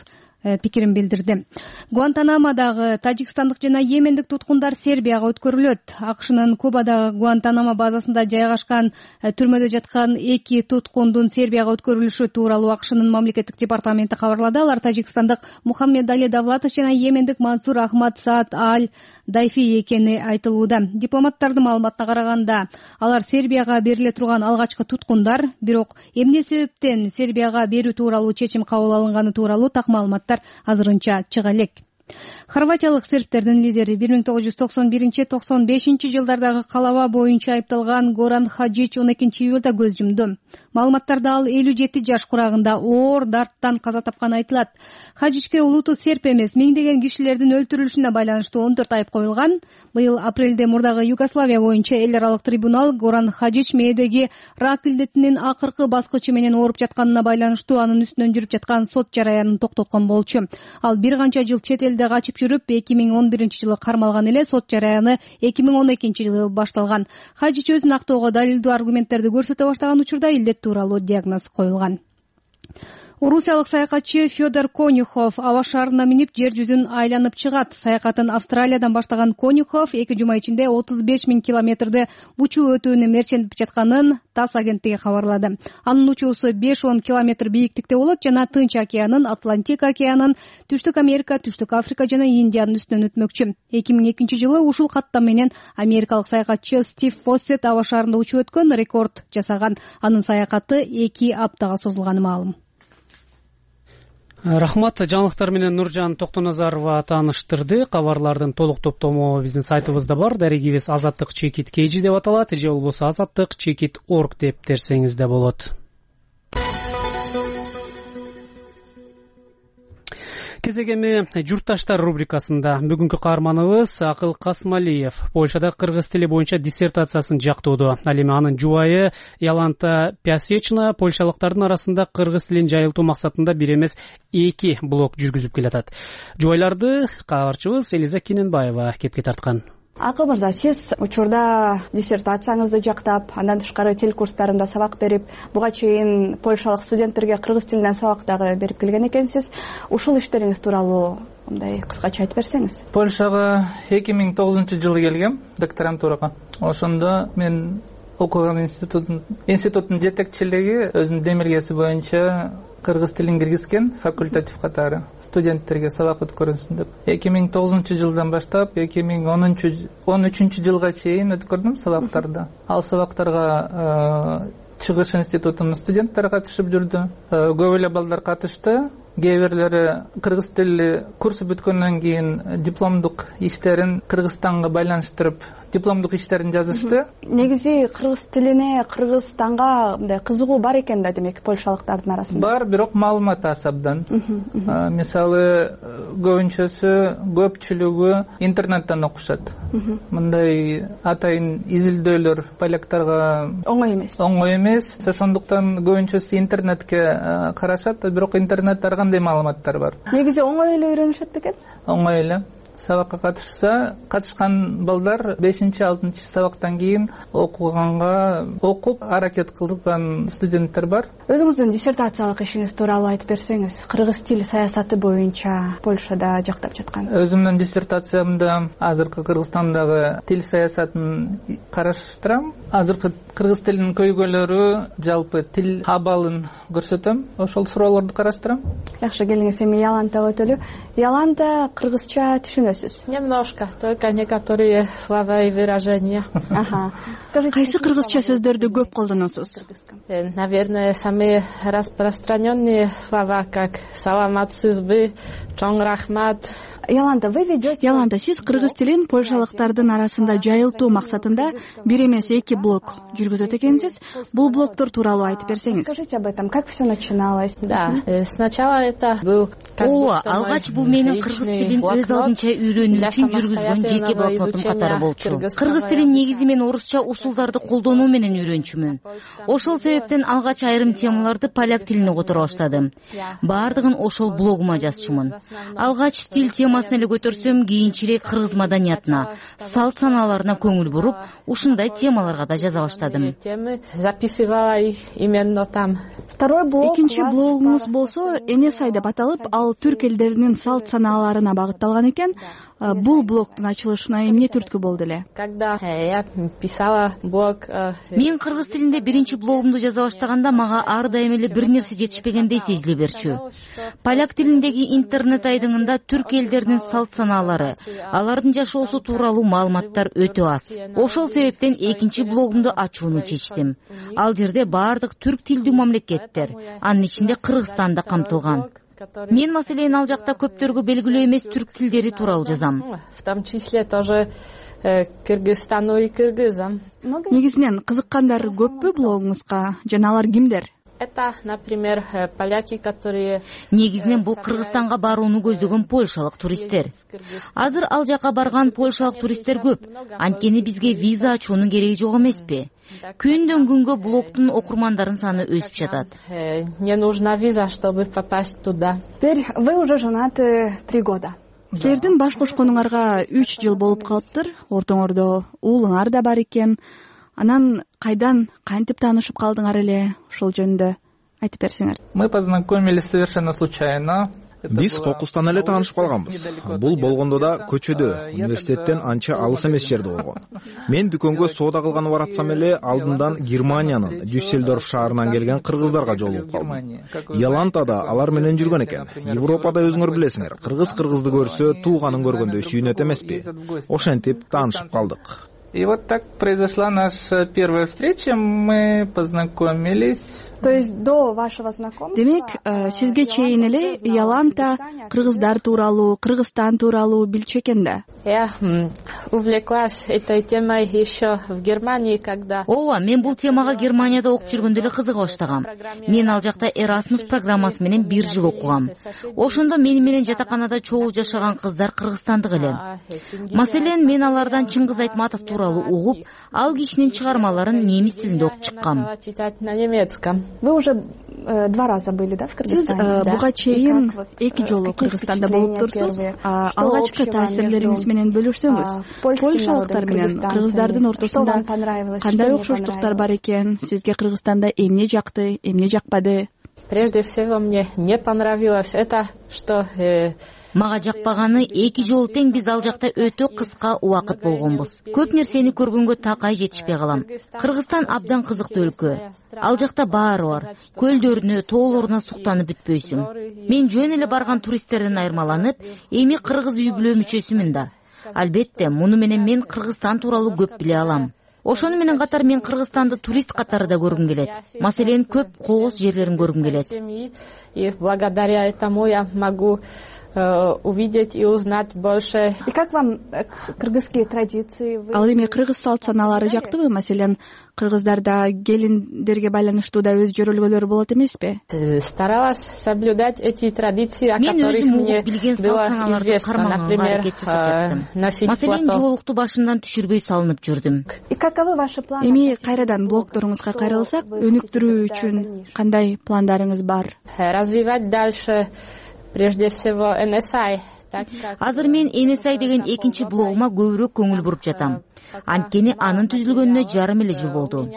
пикирин билдирди. Гуантанамодагы тажикстандык жана йемендик туткундар Сербияга өткөрүлөт. АКШнын Кубадагы Гуантанамо базасында жайгашкан түрмөдө жаткан 2 туткундун Сербияга өткөрүлүшү тууралуу АКШнын мамлекеттик департаменти кабарлады. Алар тажикстандык Мухаммед Али Давлатов жана йемендик Мансур Ахмад Саад Аль Дайфи экени айтылууда. Дипломаттардын маалыматына караганда, алар Сербияга бериле турган алгачкы туткундар, бирок эмне себептен Сербияга берүү тууралуу чечим кабыл алынганы тууралуу так маалыматтар азырынча чыга элек. Хорватиялык сербтердин лидери 1991-95 жылдардагы калаба боюнча айыпталган Горан Хаджич 12-июлда көз жумду. Маалыматтарда ал 57 жаш курагында оор дарттан каза тапканы айтылат. Хаджичке улуту серб эмес, миңдеген кишилердин өлтүрүлүшүнө байланыштуу 14 айып коюлган. Быйыл апрелде мурдагы Югославия боюнча эл аралык трибунал Горан Хаджич мээдеги рак илдетинин акыркы баскычы менен ооруп жатканына байланыштуу анын үстүнөн жүрүп жаткан сот жараянын токтоткон болчу. Ал бир канча жыл чет элде качып жүрүп, 2011-жылы кармалган эле. Сот жараяны 2012-жылы башталган. Хаджич өзүн актоого далилдүү аргументтерди көрсөтө баштаган учурда илдет тууралуу диагноз коюлган. Орусиялык саякатчы Федор Конюхов аба шарына минип жер жүзүн айланып чыгат. Саякатын Австралиядан баштаган Конюхов 2 жума ичинде 35 000 километрди учуу өтүүнү мерченип жатканын ТАСС агенттиги кабарлады. Анын учуусу 5-10 километр бийиктикте болот жана Тынч океанын, Атлантик океанын, Түштүк Америка, Түштүк Африка жана Индиянын үстүнөн өтмөкчү. 2002-жылы ушул каттам менен америкалык саякатчы Стив Фоссет аба шарында учуп өткөн, рекорд жасаган. Анын саякаты 2 аптага созулганы маалым. Рахмат. Жаңылыктар менен Нуржан Токтоназарова тааныштырды. Кабарлардын толук топтому биздин сайтыбызда бар. Дарегибиз Азаттык Чекит KG деп аталат, же болбосо azattik.org деп терсеңиз да болот. Кезегеми журтташтар рубрикасында бүгүнкү каарманыбыз Акыл Касмалиев Польшада кыргыз тили боюнча диссертациясын жактоодо. Ал эми анын жубайы Яланта Пясечна польшалыктардын арасында кыргыз тилин жайылтуу максатында бир эмес 2 блог жүргүзүп келатат. Жубайларды кабарчыбыз Элиза Кененбаева кепке тарткан. Акыл мырза, сиз учурда диссертацияңызды жактап, андан тышкары тил курстарында сабак берип, буга чейин польшалык студенттерге кыргыз тилинен сабак дагы берип келген экенсиз. Ушул иштериңиз тууралуу мындай кыскача айтып берсеңиз. Польшага 2009-жылы келгем докторантурага. Ошондо мен окуган институттун жетекчилиги өзүнүн демилгеси боюнча кыргыз тилин киргизген факультатив катары студенттерге сабак өткөрүнсүн деп. 2009-жылдан баштап 2013-жылга чейин өткөрдүм сабактарды. Ал сабактарга Чыгыш институтунун студенттери катышып жүрдү. Көп эле балдар катышты. Кээ бирлери кыргыз тили курсу бүткөндөн кийин дипломдук иштерин Кыргызстанга байланыштырып, дипломдук иштерин жазышты. Негизи кыргыз тилине, Кыргызстанга мындай кызыгуу бар экен да, демек польшалыктардын арасында. Бар, бирок маалымат аз абдан. Мисалы, көпчүлүгү интернеттен окушат. Мындай атайын изилдөөлөр поляктарга оңой эмес. Ошондуктан көбүнчөсү интернетке карашат, бирок интернетте кандай маалыматтар бар. Негизи оңой эле үйрөнүшөт бекен? Оңой эле. Сабакка катышкан балдар 5-6 сабактан кийин окуп аракет кылган студенттер бар. Өзүңүздүн диссертациялык ишиңиз тууралуу айтып берсеңиз, кыргыз тил саясаты боюнча Польшада жактап жаткан. Өзүмдүн диссертациямда азыркы Кыргызстандагы тил саясатын караштырам. Азыркы кыргыз тилинин көйгөйлөрү, жалпы тил абалын көрсөтөм. Ошол суроолорду караштырам. Жакшы, келиңиз эми Ялантага өтөлү. Яланта кыргызча түшүнөсүз? Немножко, только некоторые слова и выражения. Кайсы кыргызча сөздөрдү көп колдоносуз? Наверное, самые распространенные слова, как саламатсызбы, чоң рахмат. Яланта, вы ведете... Яланта, сиз кыргыз тилин польшалыктардын арасында жайылтуу максатында бир эмес 2 блог жүргүзөт экенсиз. Бул блогдор тууралуу айтып берсеңиз. Скажите об этом, как все начиналось? Да, сначала это был... алгач бул менин кыргыз тилин өз алдынча үйрөнүү үчүн жүргүзгөн жеке блогдордун катары болчу. Кыргыз тилин негизи мен орусча усулдарды колдонуу менен үйрөнчүмүн. Ошол себептен алгач айрым темаларды поляк тилине которо баштадым. Баардыгын ошол блогума жазчумун. Алгач тил тема темасын эле көтөрсөм, кийинчерээк кыргыз маданиятына, салт санааларына көңүл буруп, ушундай темаларга да жаза баштадым. Экинчи блогуңуз болсо Энесай деп аталып, ал түрк элдеринин салт санааларына багытталган экен. Бул блогдун ачылышына эмне түрткү болду эле? Мен кыргыз тилинде биринчи блогумду жаза баштаганда мага ар дайым эле бир нерсе жетишпегендей сезиле берчү. Поляк тилиндеги интернет айдыңында түрк элдеринин салт санаалары, алардын жашоосу тууралуу маалыматтар өтө аз. Ошол себептен экинчи блогумду ачууну чечтим. Ал жерде баардык түрк тилдүү мамлекеттер, анын ичинде Кыргызстан да камтылган. Мен маселен ал жакта көптөргө белгилүү эмес түрк тилдери тууралуу жазам. В том числе тоже Кыргызстану и кыргызам. Негизинен кызыккандар көппү блогуңузга? Жана алар кимдер? Это, например, поляки, которые... Негизинен бул Кыргызстанга барууну көздөгөн польшалык туристтер. Азыр ал жака барган польшалык туристтер көп. Анткени бизге виза ачуунун кереги жок эмеспи? Күндөн күнгө блогдун окурмандарын саны өсүп жатат. Не нужна виза, чтобы попасть туда. Теперь вы уже женаты 3 года. Силердин баш кошконуңарга 3 жыл болуп калыптыр. Ортоңордо уулуңар да бар экен. Анан кайдан, кантип таанышып калдыңар эле? Ошол жөнүндө айтып берсеңер. Мы познакомились совершенно случайно. Биз кокустан эле таанышып калганбыз. Бул болгондо да көчөдө, университеттен анча алыс эмес жерде болгон. Мен дүкөнгө соода кылганы баратсам эле алдымдан Германиянын Дюссельдорф шаарынан келген кыргыздарга жолугуп калдым. Ялантада алар менен жүргөн экен. Европада өзүңөр билесиңер, кыргызды көрсө тууганын көргөндөй сүйүнөт эмеспи? Ошентип таанышып калдык. И вот так произошла наша первая встреча, мы познакомились. То есть до вашего знакомства... Демек, сизге чейин эле Яланта кыргыздар тууралуу, Кыргызстан тууралуу билчү экен да? Я увлеклась этой темой еще в Германии, когда... Ооба, мен бул темага Германияда окуп жүргөндө эле кызыга баштагам. Мен ал жакта Erasmus программасы менен 1 жыл окугам. Ошондо мени менен жатаканада чогуу жашаган кыздар кыргызстандык эле. Маселен, мен алардан Чыңгыз Айтматов тууралуу угуп, ал кишинин чыгармаларын немис тилинде окуп чыккам. Вы уже 2 раза были, да, в Кыргызстане? Сиз буга чейин 2 жолу Кыргызстанда болуп турсуз. Алгачкы таасирлериңиз менен бөлүшсөңүз, польшалыктар менен кыргыздардын ортосунда кандай окшоштуктар бар экен? Сизге Кыргызстанда эмне жакты, эмне жакпады? Прежде всего, мне не понравилось это, что... Мага жакпаганы 2 жолу тең биз ал жакта өтө кыска убакыт болгонбуз. Көп нерсени көргөнгө такай жетишпей калам. Кыргызстан абдан кызыктуу өлкө. Ал жакта баары бар. Көлдөрүнө, тоолоруна суктанып бүтпөйсүң. Мен жөн эле барган туристтерден айырмаланып, эми кыргыз үй бүлө мүчөсүмүн да. Албетте, муну менен мен Кыргызстан тууралуу көп биле алам. Ошону менен катар мен Кыргызстанды турист катары да көргүм келет. Маселен, көп кооз жерлерин көргүм келет. И благодаря этому я могу увидеть и узнать больше. И как вам кыргызские традиции? Ал эми кыргыз салт санаалары жактыбы? Маселен, кыргыздарда келиндерге байланыштуу да өз жөрөлгөлөрү болот эмеспи? Старалась соблюдать эти традиции, о которых мне было известно. Например, носить платок. Маселен, жоолукту башымдан түшүрбөй салынып жүрдүм. И каковы ваши планы? Эми кайрадан блогторуңузга кайрылсак, өнүктүрүү үчүн кандай пландарыңыз бар? Развивать дальше. Прежде всего, NSI. Азыр мен Энесай деген экинчи блогума көбүрөөк көңүл буруп жатам. Анткени анын түзүлгөнүнө жарым эле жыл болду.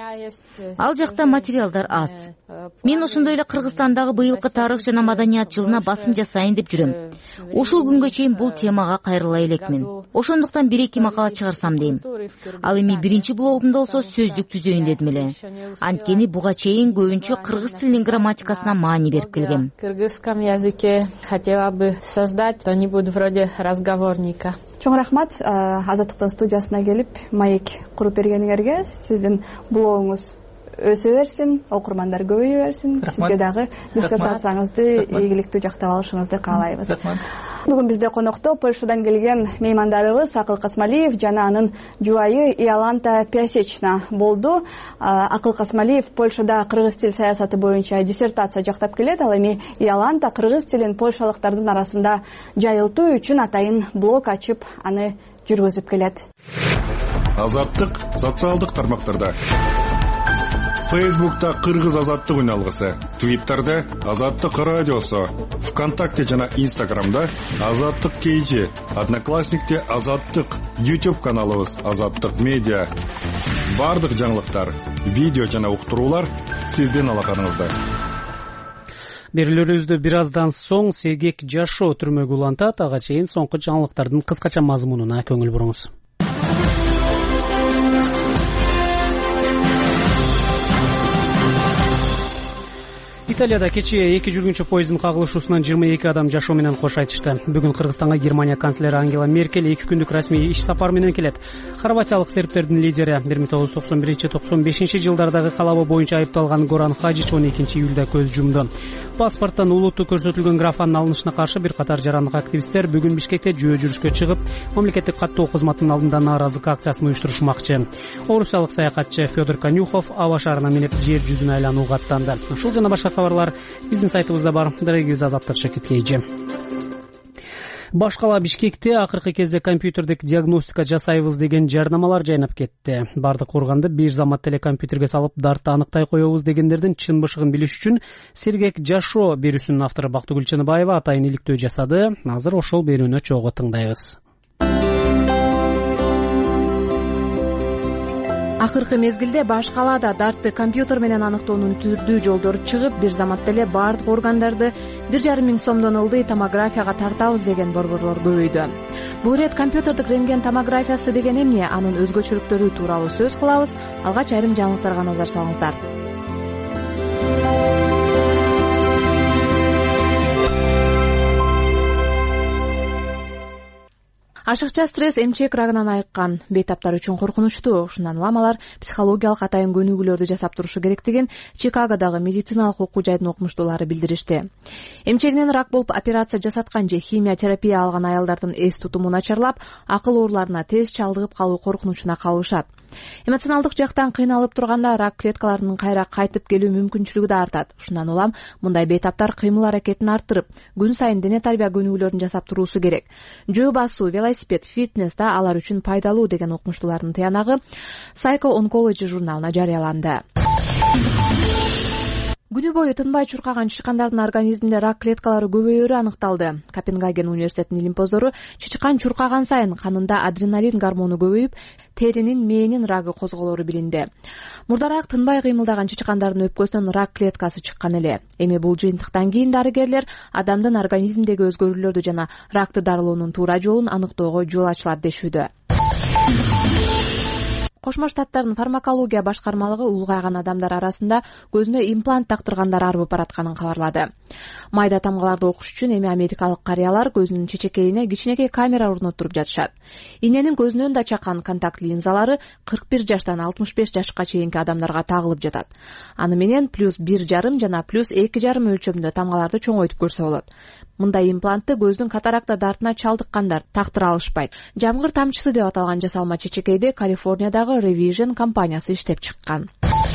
Ал жакта материалдар аз. Мен ошондой эле Кыргызстандагы быйылкы тарых жана маданият жылына басым жасайын деп жүрөм. Ушул күнгө чейин бул темага кайрыла элекмин. Ошондуктан 1-2 макала чыгарсам дейм. Ал эми биринчи блогумда болсо сөздүк түзөйүн дедим эле. Анткени буга чейин көбүнчө кыргыз тилинин грамматикасына маани берип келгем. В кыргызском языке хотела бы создать что-нибудь вроде разговорника. Чоң рахмат Азаттыктын студиясына келип маек куруп бергениңерге. Сиздин блогуңуз өсө берсин, окурмандар көбөйө берсин. Сизге дагы диссертацияңызды ийгиликтүү жактап алышыңызды каалайбыз. Бүгүн бизде конокто Польшадан келген меймандарыбыз Акыл Касмалиев жана анын жубайы Яланта Пиасечна болду. Акыл Касмалиев Польшада кыргыз тил саясаты боюнча диссертация жактап келет. Ал эми Яланта кыргыз тилин польшалыктардын арасында жайылтуу үчүн атайын блог ачып, аны жүргүзүп келет. Азаттык социалдык тармактарда. Facebook'ta Kırgız Azаттык үн алгысы, Twitter'da Azаттык радиосу, ВКонтакте жана Instagram'da Azаттык KG, Одноклассникте Azаттык, YouTube каналыбыз Azаттык Медиа. Бардык жаңылыктар, видео жана уктуруулар сиздин алаканыңызда. Берүүлөрүбүздө бир аздан соң Сергек Жашоо түрмөгө улантат. Ага чейин соңку жаңылыктардын кыскача мазмунуна көңүл буруңуз. Италияда кечээ 2 жүргүнчү поезддин кагылышуусунан 22 адам жашоо менен кош айтышты. Бүгүн Кыргызстанга Германия канцлери Ангела Меркель 2 күндүк расмий иш сапар менен келет. Хорватиялык сербтердин лидери 1991-95 жылдардагы калабы боюнча айыпталган Горан Хаджич 12-июлда көз жумду. Паспорттон улутту көрсөтүлгөн графанын алынышына каршы бир катар жарандык активисттер бүгүн Бишкекте жөө жүрүшкө чыгып, мамлекеттик каттоо кызматынын алдында нааразылык акциясын уюштурушмакчы. Орусиялык саякатчы Федор Конюхов аба шаарына минип жер жүзүнө айланууга аттанды. Ушул жана башка хабарлар биздин сайтыбызда бар. Дорогие Азаттык шакирткейжи. Башкала Бишкекте акыркы кезде компьютердик диагностика жасайбыз деген жарнамалар жайнап кетти. Бардык урганды бир замат телекомпьютерге салып дартты аныктай коебуз дегендердин чын бышыгын билиш үчүн Сергек Жашоо берүүсүнүн автору Бактыгүл Чыныбаева атайын иликтөө жасады. Азыр ошол берүүнү чогуу тыңдайбыз. Акыркы мезгилде Башкалада дартты компьютер менен аныктоонун түрдүү жолдору чыгып, бир заматта эле бардык органдарды 1,5 миң сомдон ылдый томографияга тартабыз деген борборлор көбөйдү. Бул ирет компьютердик рентген томографиясы деген эмне, анын өзгөчөлүктөрү тууралуу сөз кылабыз. Алгач айрым жаңылыктарга назар салыңыздар. Ашыкча стресс эмчек рагынан айыккан бейтаптар үчүн коркунучтуу. Ушундан улам алар психологиялык атайын көнүгүүлөрдү жасап турушу керектигин Чикагодагы медициналык окуу жайдын окумуштуулары билдиришти. Эмчегинен рак болуп операция жасаткан же химия терапия алган аялдардын эс тутуму начарлап, акыл ооруларына тез чалдыгып калуу коркунучуна калышат. Эмоционалдык жактан кыйналып турганда рак клеткаларынын кайра кайтып келүү мүмкүнчүлүгү да артат. Ушундан улам мындай бейтаптар кыймыл аракетин арттырып, күн сайын дене тарбия көнүгүүлөрүн жасап туруусу керек. Жөө басуу, велосипед, фитнес да алар үчүн пайдалуу деген окумуштуулардын тыянагы Psycho Oncology журналына жарыяланды. Күнү бою тынбай чуркаган чычкандардын организминде рак клеткалары көбөйөрү аныкталды. Копенгаген университетинин илимпоздору чычкан чуркаган сайын канында адреналин гормону көбөйүп, теринин мээнин рагы козголору билинди. Мурдараак тынбай кыймылдаган чычкандардын өпкөсүнөн рак клеткасы чыккан эле. Эми бул жыйынтыктан кийин дарыгерлер адамдын организминдеги өзгөрүүлөрдү жана ракты дарылоонун туура жолун аныктоого жол ачылат дешүүдө. Кошмо Штаттардын фармакология башкармалыгы улгайган адамдар арасында көзүнө имплант тактыргандар арбып баратканын кабарлады. Майда тамгаларды окуш үчүн эми америкалык карыялар көзүнүн чечекейине кичинекей камера орноттуруп жатышат. Иненин көзүнөн да чакан контакт линзалары 41 жаштан 65 жашка чейинки адамдарга тагылып жатат. Аны менен +1,5 жана +2,5 өлчөмдө тамгаларды чоңойтуп көрсө болот. Мындай имплантты көздүн катаракта дартына чалдыккандар тактыра алышпайт. Жамгыр тамчысы деп аталган жасалма чечекейди Калифорниядагы Revision компаниясы иштеп чыккан.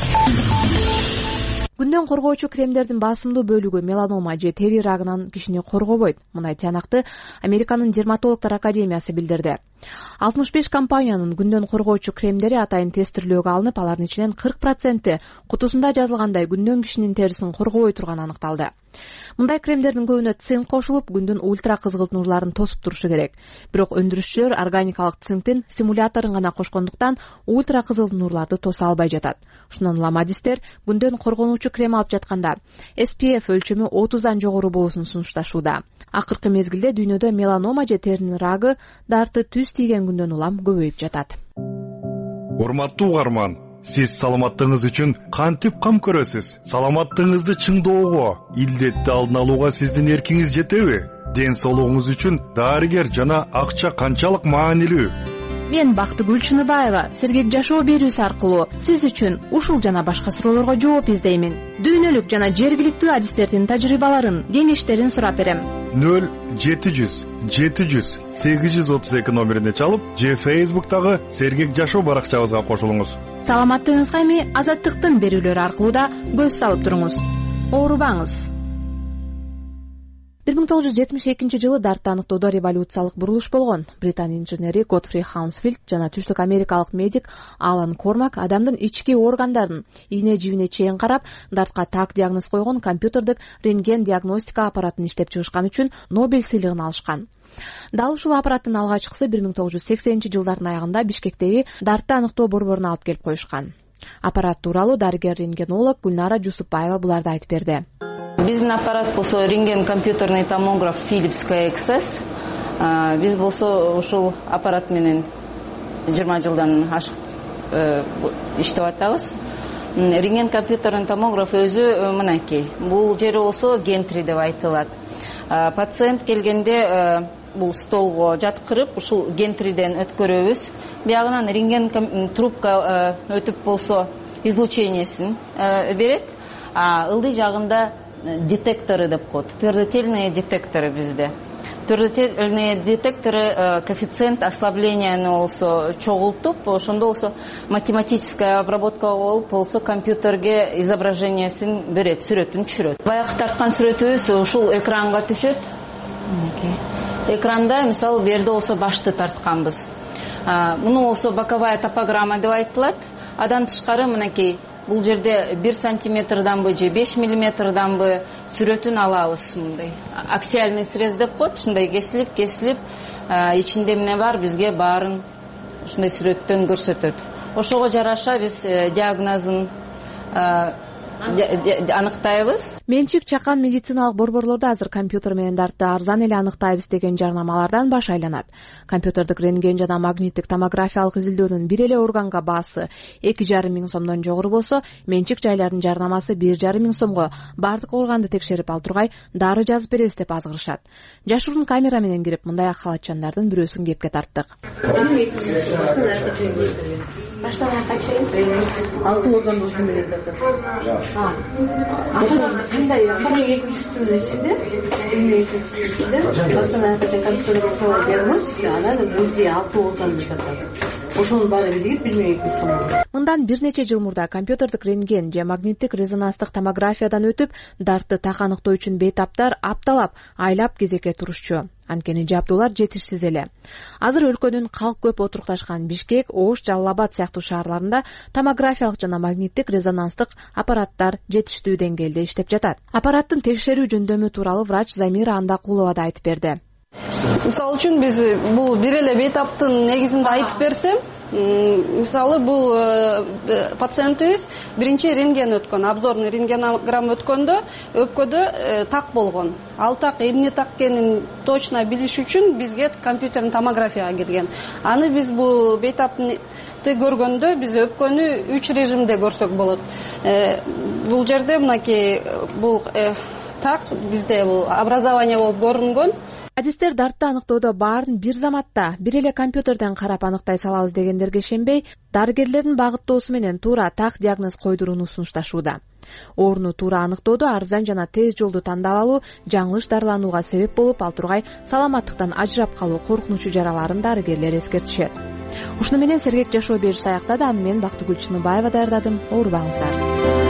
Күндөн коргоочу кремдердин басымдуу бөлүгү меланома же тери рагынан кишини коргобойт. Мындай тыянакты Американын дерматологдор академиясы билдирди. 65 компаниянын күндөн коргоочу кремдери атайын тестирлөөгө алынып, алардын ичинен 40% кутусунда жазылгандай күндөн кишинин терисин коргобой турганы аныкталды. Мындай кремдердин көбүнө цинк кошулуп, күндүн ультра кызгылт нурларын тосуп турушу керек. Бирок өндүрүшчүлөр органикалык цинктин стимуляторун гана кошкондуктан ультра кызыл нурларды тоса албай жатат. Ушундан улам адистер күндөн коргонуучу крем алып жатканда SPF өлчөмү 30дан жогору болуусун сунушташууда. Акыркы мезгилде дүйнөдө меланома же теринин рагы дарты түз тийген күндөн улам көбөйүп жатат. Урматтуу угарман, сиз саламаттыгыңыз үчүн кантип кам көрөсүз? Саламаттыгыңызды чыңдоого, илдетти алдын алууга сиздин эркиңиз жетеби? Ден соолугуңуз үчүн дарыгер жана акча канчалык маанилүү? Мен Бактыгүл Чыныбаева Сергек Жашоо берүүсү аркылуу сиз үчүн ушул жана башка суроолорго жооп издеймин. Дүйнөлүк жана жергиликтүү адистердин тажрыйбаларын, кеңештерин сурап берем. 0700 700 832 номерине чалып, же Facebook'тагы Сергек Жашоо баракчабызга кошулуңуз. Саламаттыгыңызга эми Азаттыктын берүүлөрү аркылуу да көз салып туруңуз. Оорубаңыз. 1972-жылы дартты аныктоодо революциялык бурулуш болгон. Британ инженери Готфри Хаунсфилд жана түштүк америкалык медик Алан Кормак адамдын ички органдарын ийне жибине чейин карап, дартка так диагноз койгон компьютердик рентген диагностика аппаратын иштеп чыгышкан үчүн Нобель сыйлыгын алышкан. Дал ушул аппараттын алгачкысы 1980-жылдардын аягында Бишкектеги дартты аныктоо борборуна алып келип коюшкан. Аппарат тууралуу дарыгер-рентгенолог Гүлнара Жусупбаева буларды айтып берди. Биздин аппарат болсо рентген компьютерный томограф Philips KXS. Биз болсо ушул аппарат менен 20 жылдан ашык иштеп атабыз. Рентген компьютерный томограф өзү мынакей. Бул жери болсо гентри деп айтылат. Пациент келгенде бул столго жаткырып, ушул гентриден өткөрөбүз. Биягынан рентген трубка өтүп болсо излучениесин берет. Ылдый жагында детекторы деп коет. Твердотельные детекторы бизде. Твердотельные детекторы коэффициент ослабления болсо чогултуп, ошондо болсо математическая обработка болуп, болсо компьютерге изображениесин берет, сүрөтүн түшүрөт. Баягы тарткан сүрөтүбүз ушул экранга түшөт. Экранда, мисалы, берде болсо башты тартканбыз. Муну болсо боковая топограмма деп айтылат. Адан тышкары мынакей бул жерде 1 сантиметрданбы же 5 миллиметрданбы сүрөтүн алабыз мындай. Аксиальный срез деп коет, ушундай кесилип, ичинде эмне бар, бизге баарын ушундай сүрөттөн көрсөтөт. Ошого жараша биз диагнозун аныктайбыз. Менчик чакан медициналык борборлордо азыр компьютер менен дартты арзан эле аныктайбыз деген жарнамалардан баш айланат. Компьютердик рентген жана магниттик томографиялык изилдөөнүн бир эле органга баасы 2,5 миң сомдон жогору болсо, менчик жайлардын жарнамасы 1,5 миң сомго бардык органды текшерип ал тургай дары жазып беребиз деп азгырышат. Жашыруун камера менен кирип мындай халатчандардын бирөөсүн кепке тарттык. Ошонун баары билип 1200 сом. Мындан бир нече жыл мурда компьютердик рентген же магниттик резонанстык томографиядан өтүп, дартты так аныктоо үчүн бейтаптар апталап, айлап кезекке турушчу. Анткени жабдуулар жетишсиз эле. Азыр өлкөнүн калк көп отурукташкан Бишкек, Ош, Жалал Абад сыяктуу шаарларында томографиялык жана магниттик резонанстык аппараттар жетиштүү деңгээлде иштеп жатат. Аппараттын текшерүү жөндөмү тууралуу врач Замира Андакулова да айтып берди. Мисалы үчүн биз бул бир эле бейтаптын негизинде айтып берсем, мисалы бул пациентибиз биринчи рентген өткөн, обзорный рентгенограмма өткөндө өпкөдө так болгон. Ал так эмне так экенин точно билиш үчүн бизге компьютерный томографияга кирген. Аны биз бул бейтапты көргөндө биз өпкөнү 3 режимде көрсөк болот. Бул жерде мынакей бул так бизде бул образование болуп көрүнгөн. Адистер дартты аныктоодо баарын бир заматта бир эле компьютерден карап аныктай салабыз дегендерге ишенбей, дарыгерлердин багыттоосу менен туура так диагноз койдурууну сунушташууда. Орну туура аныктоодо арзан жана тез жолду тандап алуу жаңылыш дарыланууга себеп болуп, ал тургай саламаттыктан ажырап калуу коркунучу жараларын дарыгерлер эскертишет. Ушуну менен сергек жашоо бериши аяктады. Аны мен Бактыгүл Чыныбаева даярдадым. Оорубаңыздар.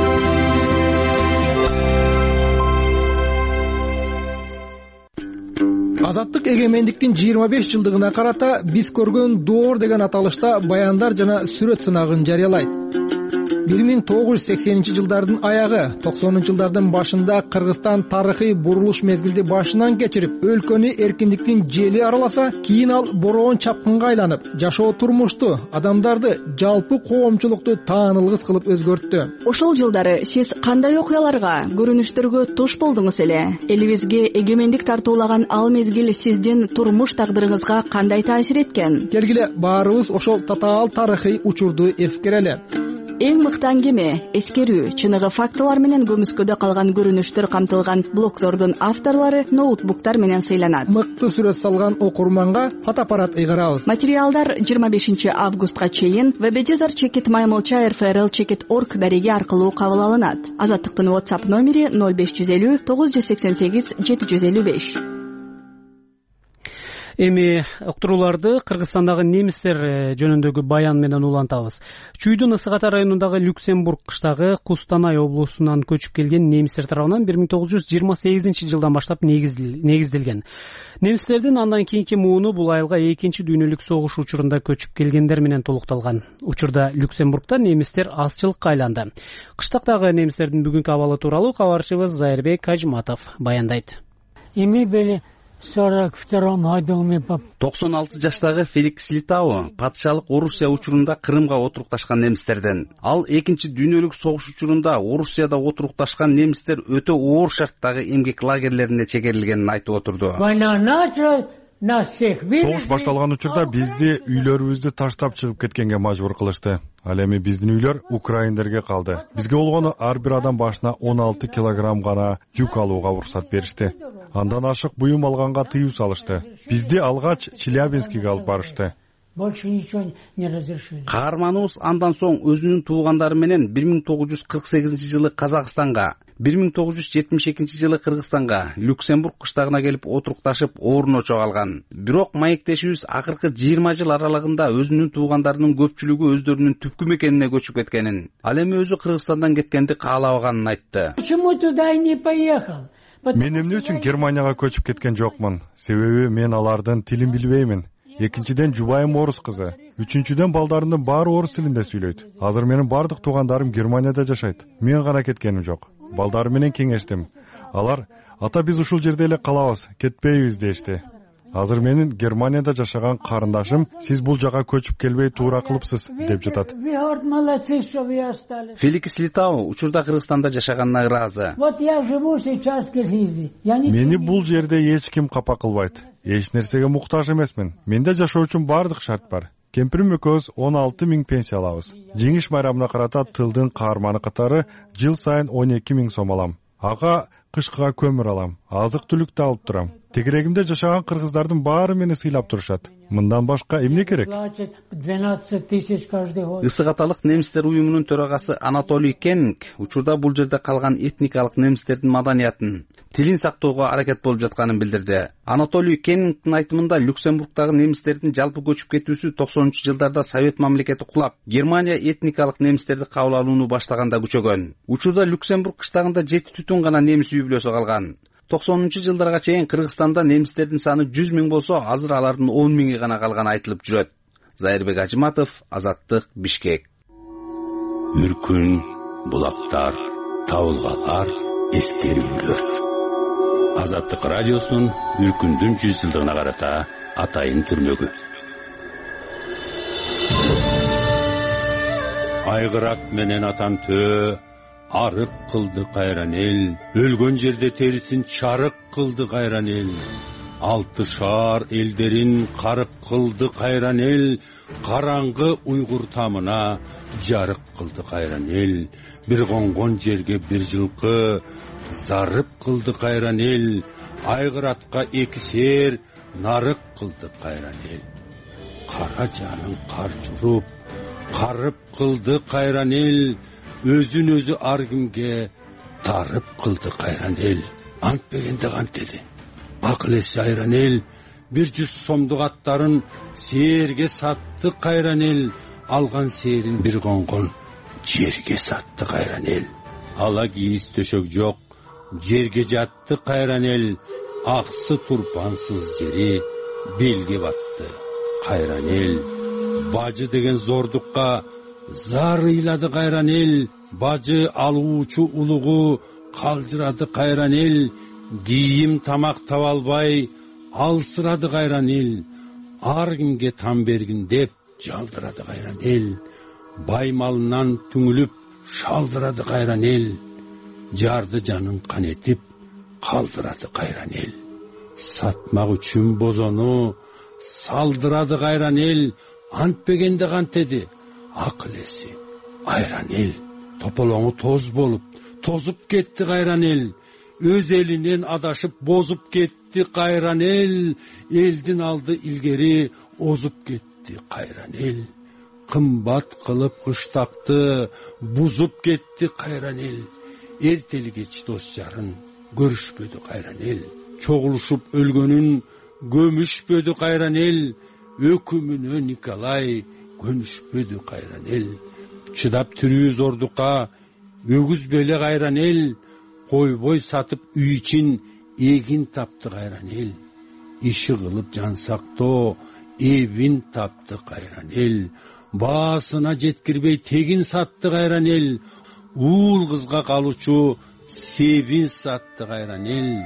Азаттык эгемендиктин 25 жылдыгына карата биз көргөн доор деген аталышта баяндар жана сүрөт сынагын жарыялайт. 1980-жылдардын аягы, 90-жылдардын башында Кыргызстан тарыхый бурулуш мезгилди башынан кечирип, өлкөнү эркиндиктин жели араласа, кийин ал бороон чапкынга айланып, жашоо турмушту, адамдарды, жалпы коомчулукту таанылгыс кылып өзгөрттү. Ошол жылдары сиз кандай окуяларга, көрүнүштөргө туш болдуңуз эле? Элибизге эгемендик тартуулаган ал мезгил сиздин турмуш тагдырыңызга кандай таасир эткен? Келгиле баарыбыз ошол татаал тарыхый учурду эскерели. Эң мыкты аңгеме, эскерүү, чыныгы фактылар менен көмүскөдө калган көрүнүштөр камтылган блогтордун авторлору ноутбуктар менен сыйланат. Мыкты сүрөт салган окурманга фотоаппарат ыйгарабыз. Материалдар 25 августка чейин www.maymolcha.rfrl.org дареги аркылуу кабыл алынат. Азаттыктын WhatsApp номери 0550 988 755. Эми уктурууларды Кыргызстандагы немистер жөнүндөгү баян менен улантабыз. Чүйдүн Ысык-Ата районундагы Люксембург кыштагы Кустанай облусунан көчүп келген немистер тарабынан 1928 жылдан баштап негизделген. Немистердин андан кийинки мууну бул айылга экинчи дүйнөлүк согуш учурунда көчүп келгендер менен толукталган. Учурда Люксембургда немистер азчылыкка айланды. Кыштактагы немистердин бүгүнкү абалы тууралуу кабарчыбыз Зайырбек Ажматов баяндайт. 96 жаштагы Феликс Литау патшалык Орусия учурунда Крымга отурукташкан немистерден. Ал экинчи дүйнөлүк согуш учурунда Орусияда отурукташкан немистер өтө оор шарттагы эмгек лагерлерине чегерилгенин айтып отурду. Согуш башталган учурда бизди үйлөрүбүздү таштап чыгып кеткенге мажбур кылышты. Ал эми биздин үйлөр украиндерге калды. Бизге болгону ар бир адам башына 16 килограмм гана жүк алууга уруксат беришти. Андан ашык буюм алганга тыюу салышты. Бизди алгач Челябинскиге алып барышты. Каарманыбыз андан соң өзүнүн туугандары менен 1948 жылы Казакстанга, 1972 жылы Кыргызстанга, Люксембург кыштагына келип отурукташып орун чогалган. Бирок маектешибиз акыркы 20 жыл аралыгында өзүнүн туугандарынын көпчүлүгү өздөрүнүн түпкү мекенине көчүп кеткенин, ал эми өзү Кыргызстандан кеткенди каалабаганын айтты. Мен эмне үчүн Германияга көчүп кеткен жокмун? Себеби мен алардын тилин билбеймин. Экинчиден жубайым орус кызы. Үчүнчүдөн балдарымдын баары орус тилинде сүйлөйт. Азыр менин бардык туугандарым Германияда жашайт. Мен гана кеткеним жок. Балдарым менен кеңештим. Алар ата биз ушул жерде эле калабыз, кетпейбиз дешти. Азыр менин Германияда жашаган карындашым сиз бул жага көчүп келбей туура кылыпсыз деп жатат. Феликс Литау учурда Кыргызстанда жашаганына ыраазы. Мени бул жерде эч ким капа кылбайт. Эч нерсеге муктаж эмесмин. Менде жашоо үчүн бардык шарт бар. Кемпирим экөөбүз 16 000 пенсия алабыз. Жеңиш майрамына карата тылдын каарманы катары жыл сайын 12 000 сом алам. Ага кышкыга көмүр алам. Азык-түлүктү алып турам. Тегерегимде жашаган кыргыздардын баары мени сыйлап турушат. Мындан башка эмне керек? Ысык-Аталык немистер уюмунун төрагасы Анатолий Кеннинг учурда бул жерде калган этникалык немистердин маданиятын, тилин сактоого аракет болуп жатканын билдирди. Анатолий Кеннингдин айтымында Люксембургдагы немистердин жалпы көчүп кетүүсү 90-жылдарда Совет мамлекети кулап, Германия этникалык немистерди кабыл алууну баштаганда күчөгөн. Учурда Люксембург кыштагында 7 түтүн гана немис үй бүлөсү калган. 90-жылдарга чейин Кыргызстанда немистердин саны 100 000 болсо, азыр алардын 10 000 гана калганы айтылып жүрөт. Зайырбек Ажматов, Азаттык, Бишкек. Үркүн, булактар, табылгалар, эскерүүлөр. Азаттык радиосунун Үркүндүн 100 жылдыгына карата атайын түрмөгү. Айгырак менен атан төө арык кылды кайран эл, өлгөн жерде терисин чарык кылды кайран эл. Алты шаар элдерин карып кылды кайран эл, караңгы уйгур тамына жарык кылды кайран эл. Бир конгон жерге бир жылкы зарып кылды кайран эл, айгыратка эки сер нарык кылды кайран эл. Кара жанын кар журуп, карып кылды кайран эл, өзүн өзү ар кимге тарып кылды кайран эл. Антпегенде кантеди? Акыл эси айран эл, 100 сомдук аттарын сээрге сатты кайран эл, алган сээрин бир конгон жерге сатты кайран эл. Ала кийиз төшөк жок, жерге жатты кайран эл, аксы турпансыз жери белге батты кайран эл. Бажы деген зордукка зар ыйлады кайран эл, бажы алуучу улугу калжырады кайран эл. Кийим тамак таба албай алсырады кайран эл, ар кимге там бергин деп жалдырады кайран эл. Бай малынан түңүлүп шалдырады кайран эл, жарды жанын канетип калдырады кайран эл. Сатмак үчүн бозону салдырады кайран эл, антпегенде кантеди? Акыл эси айран эл. Тополоңу тоз болуп тозуп кетти кайран эл, өз элинен адашып бозуп кетти кайран эл. Элдин алды илгери озуп кетти кайран эл. Кымбат кылып кыштакты бузуп кетти кайран эл. Эртели кеч дос жарын көрүшпөдү кайран эл. Чогулушуп өлгөнүн көмүшпөдү кайран эл, өкүмүнө Николай көнүшпөдү кайран эл. Чыдап түрүү зордукка өгүзбөлө кайран эл, койбой сатып үй ичин эгин тапты кайран эл. Иши кылып жан сактоо эбин тапты кайран эл. Баасына жеткирбей тегин сатты кайран эл. Уул кызга калуучу себин сатты кайран эл.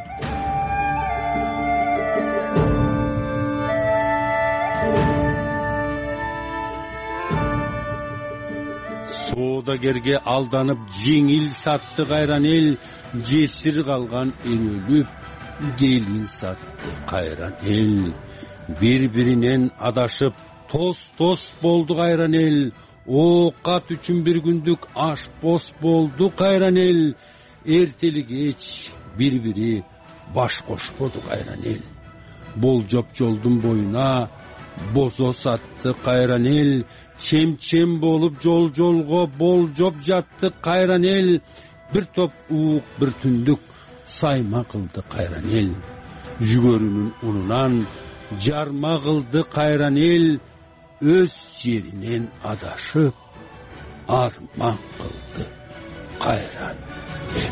Соодагерге алданып жеңил сатты кайран эл. Жесир калган өлүп келин сатты кайран эл. Бири-биринен адашып тос болду кайран эл. Оокат үчүн бир күндүк аш бос болду кайран эл. Эртели кеч бири-бири баш кошподу кайран эл. Болжоп жолдун боюна бозо сатты кайран эл. Чем болуп жолго болжоп жатты кайран эл. Бир топ уук бир түндүк сайма кылды кайран эл. Жүгөрүнүн унунан жарма кылды кайран эл. Өз жеринен адашып арман кылды кайран эл.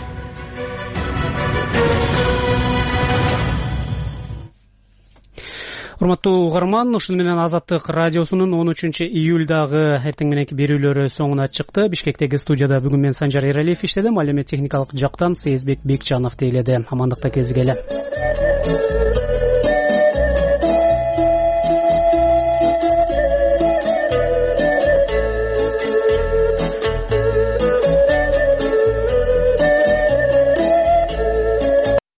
Урматтуу угарман, ушуну менен Азаттык радиосунун 13-июлдагы эртең мененки берүүлөрү соңуна чыкты. Бишкектеги студияда бүгүн мен Санжар Эралиев иштедим. Ал эми техникалык жактан Сезбек Бекжанов тейледи. Амандыкта кезигели.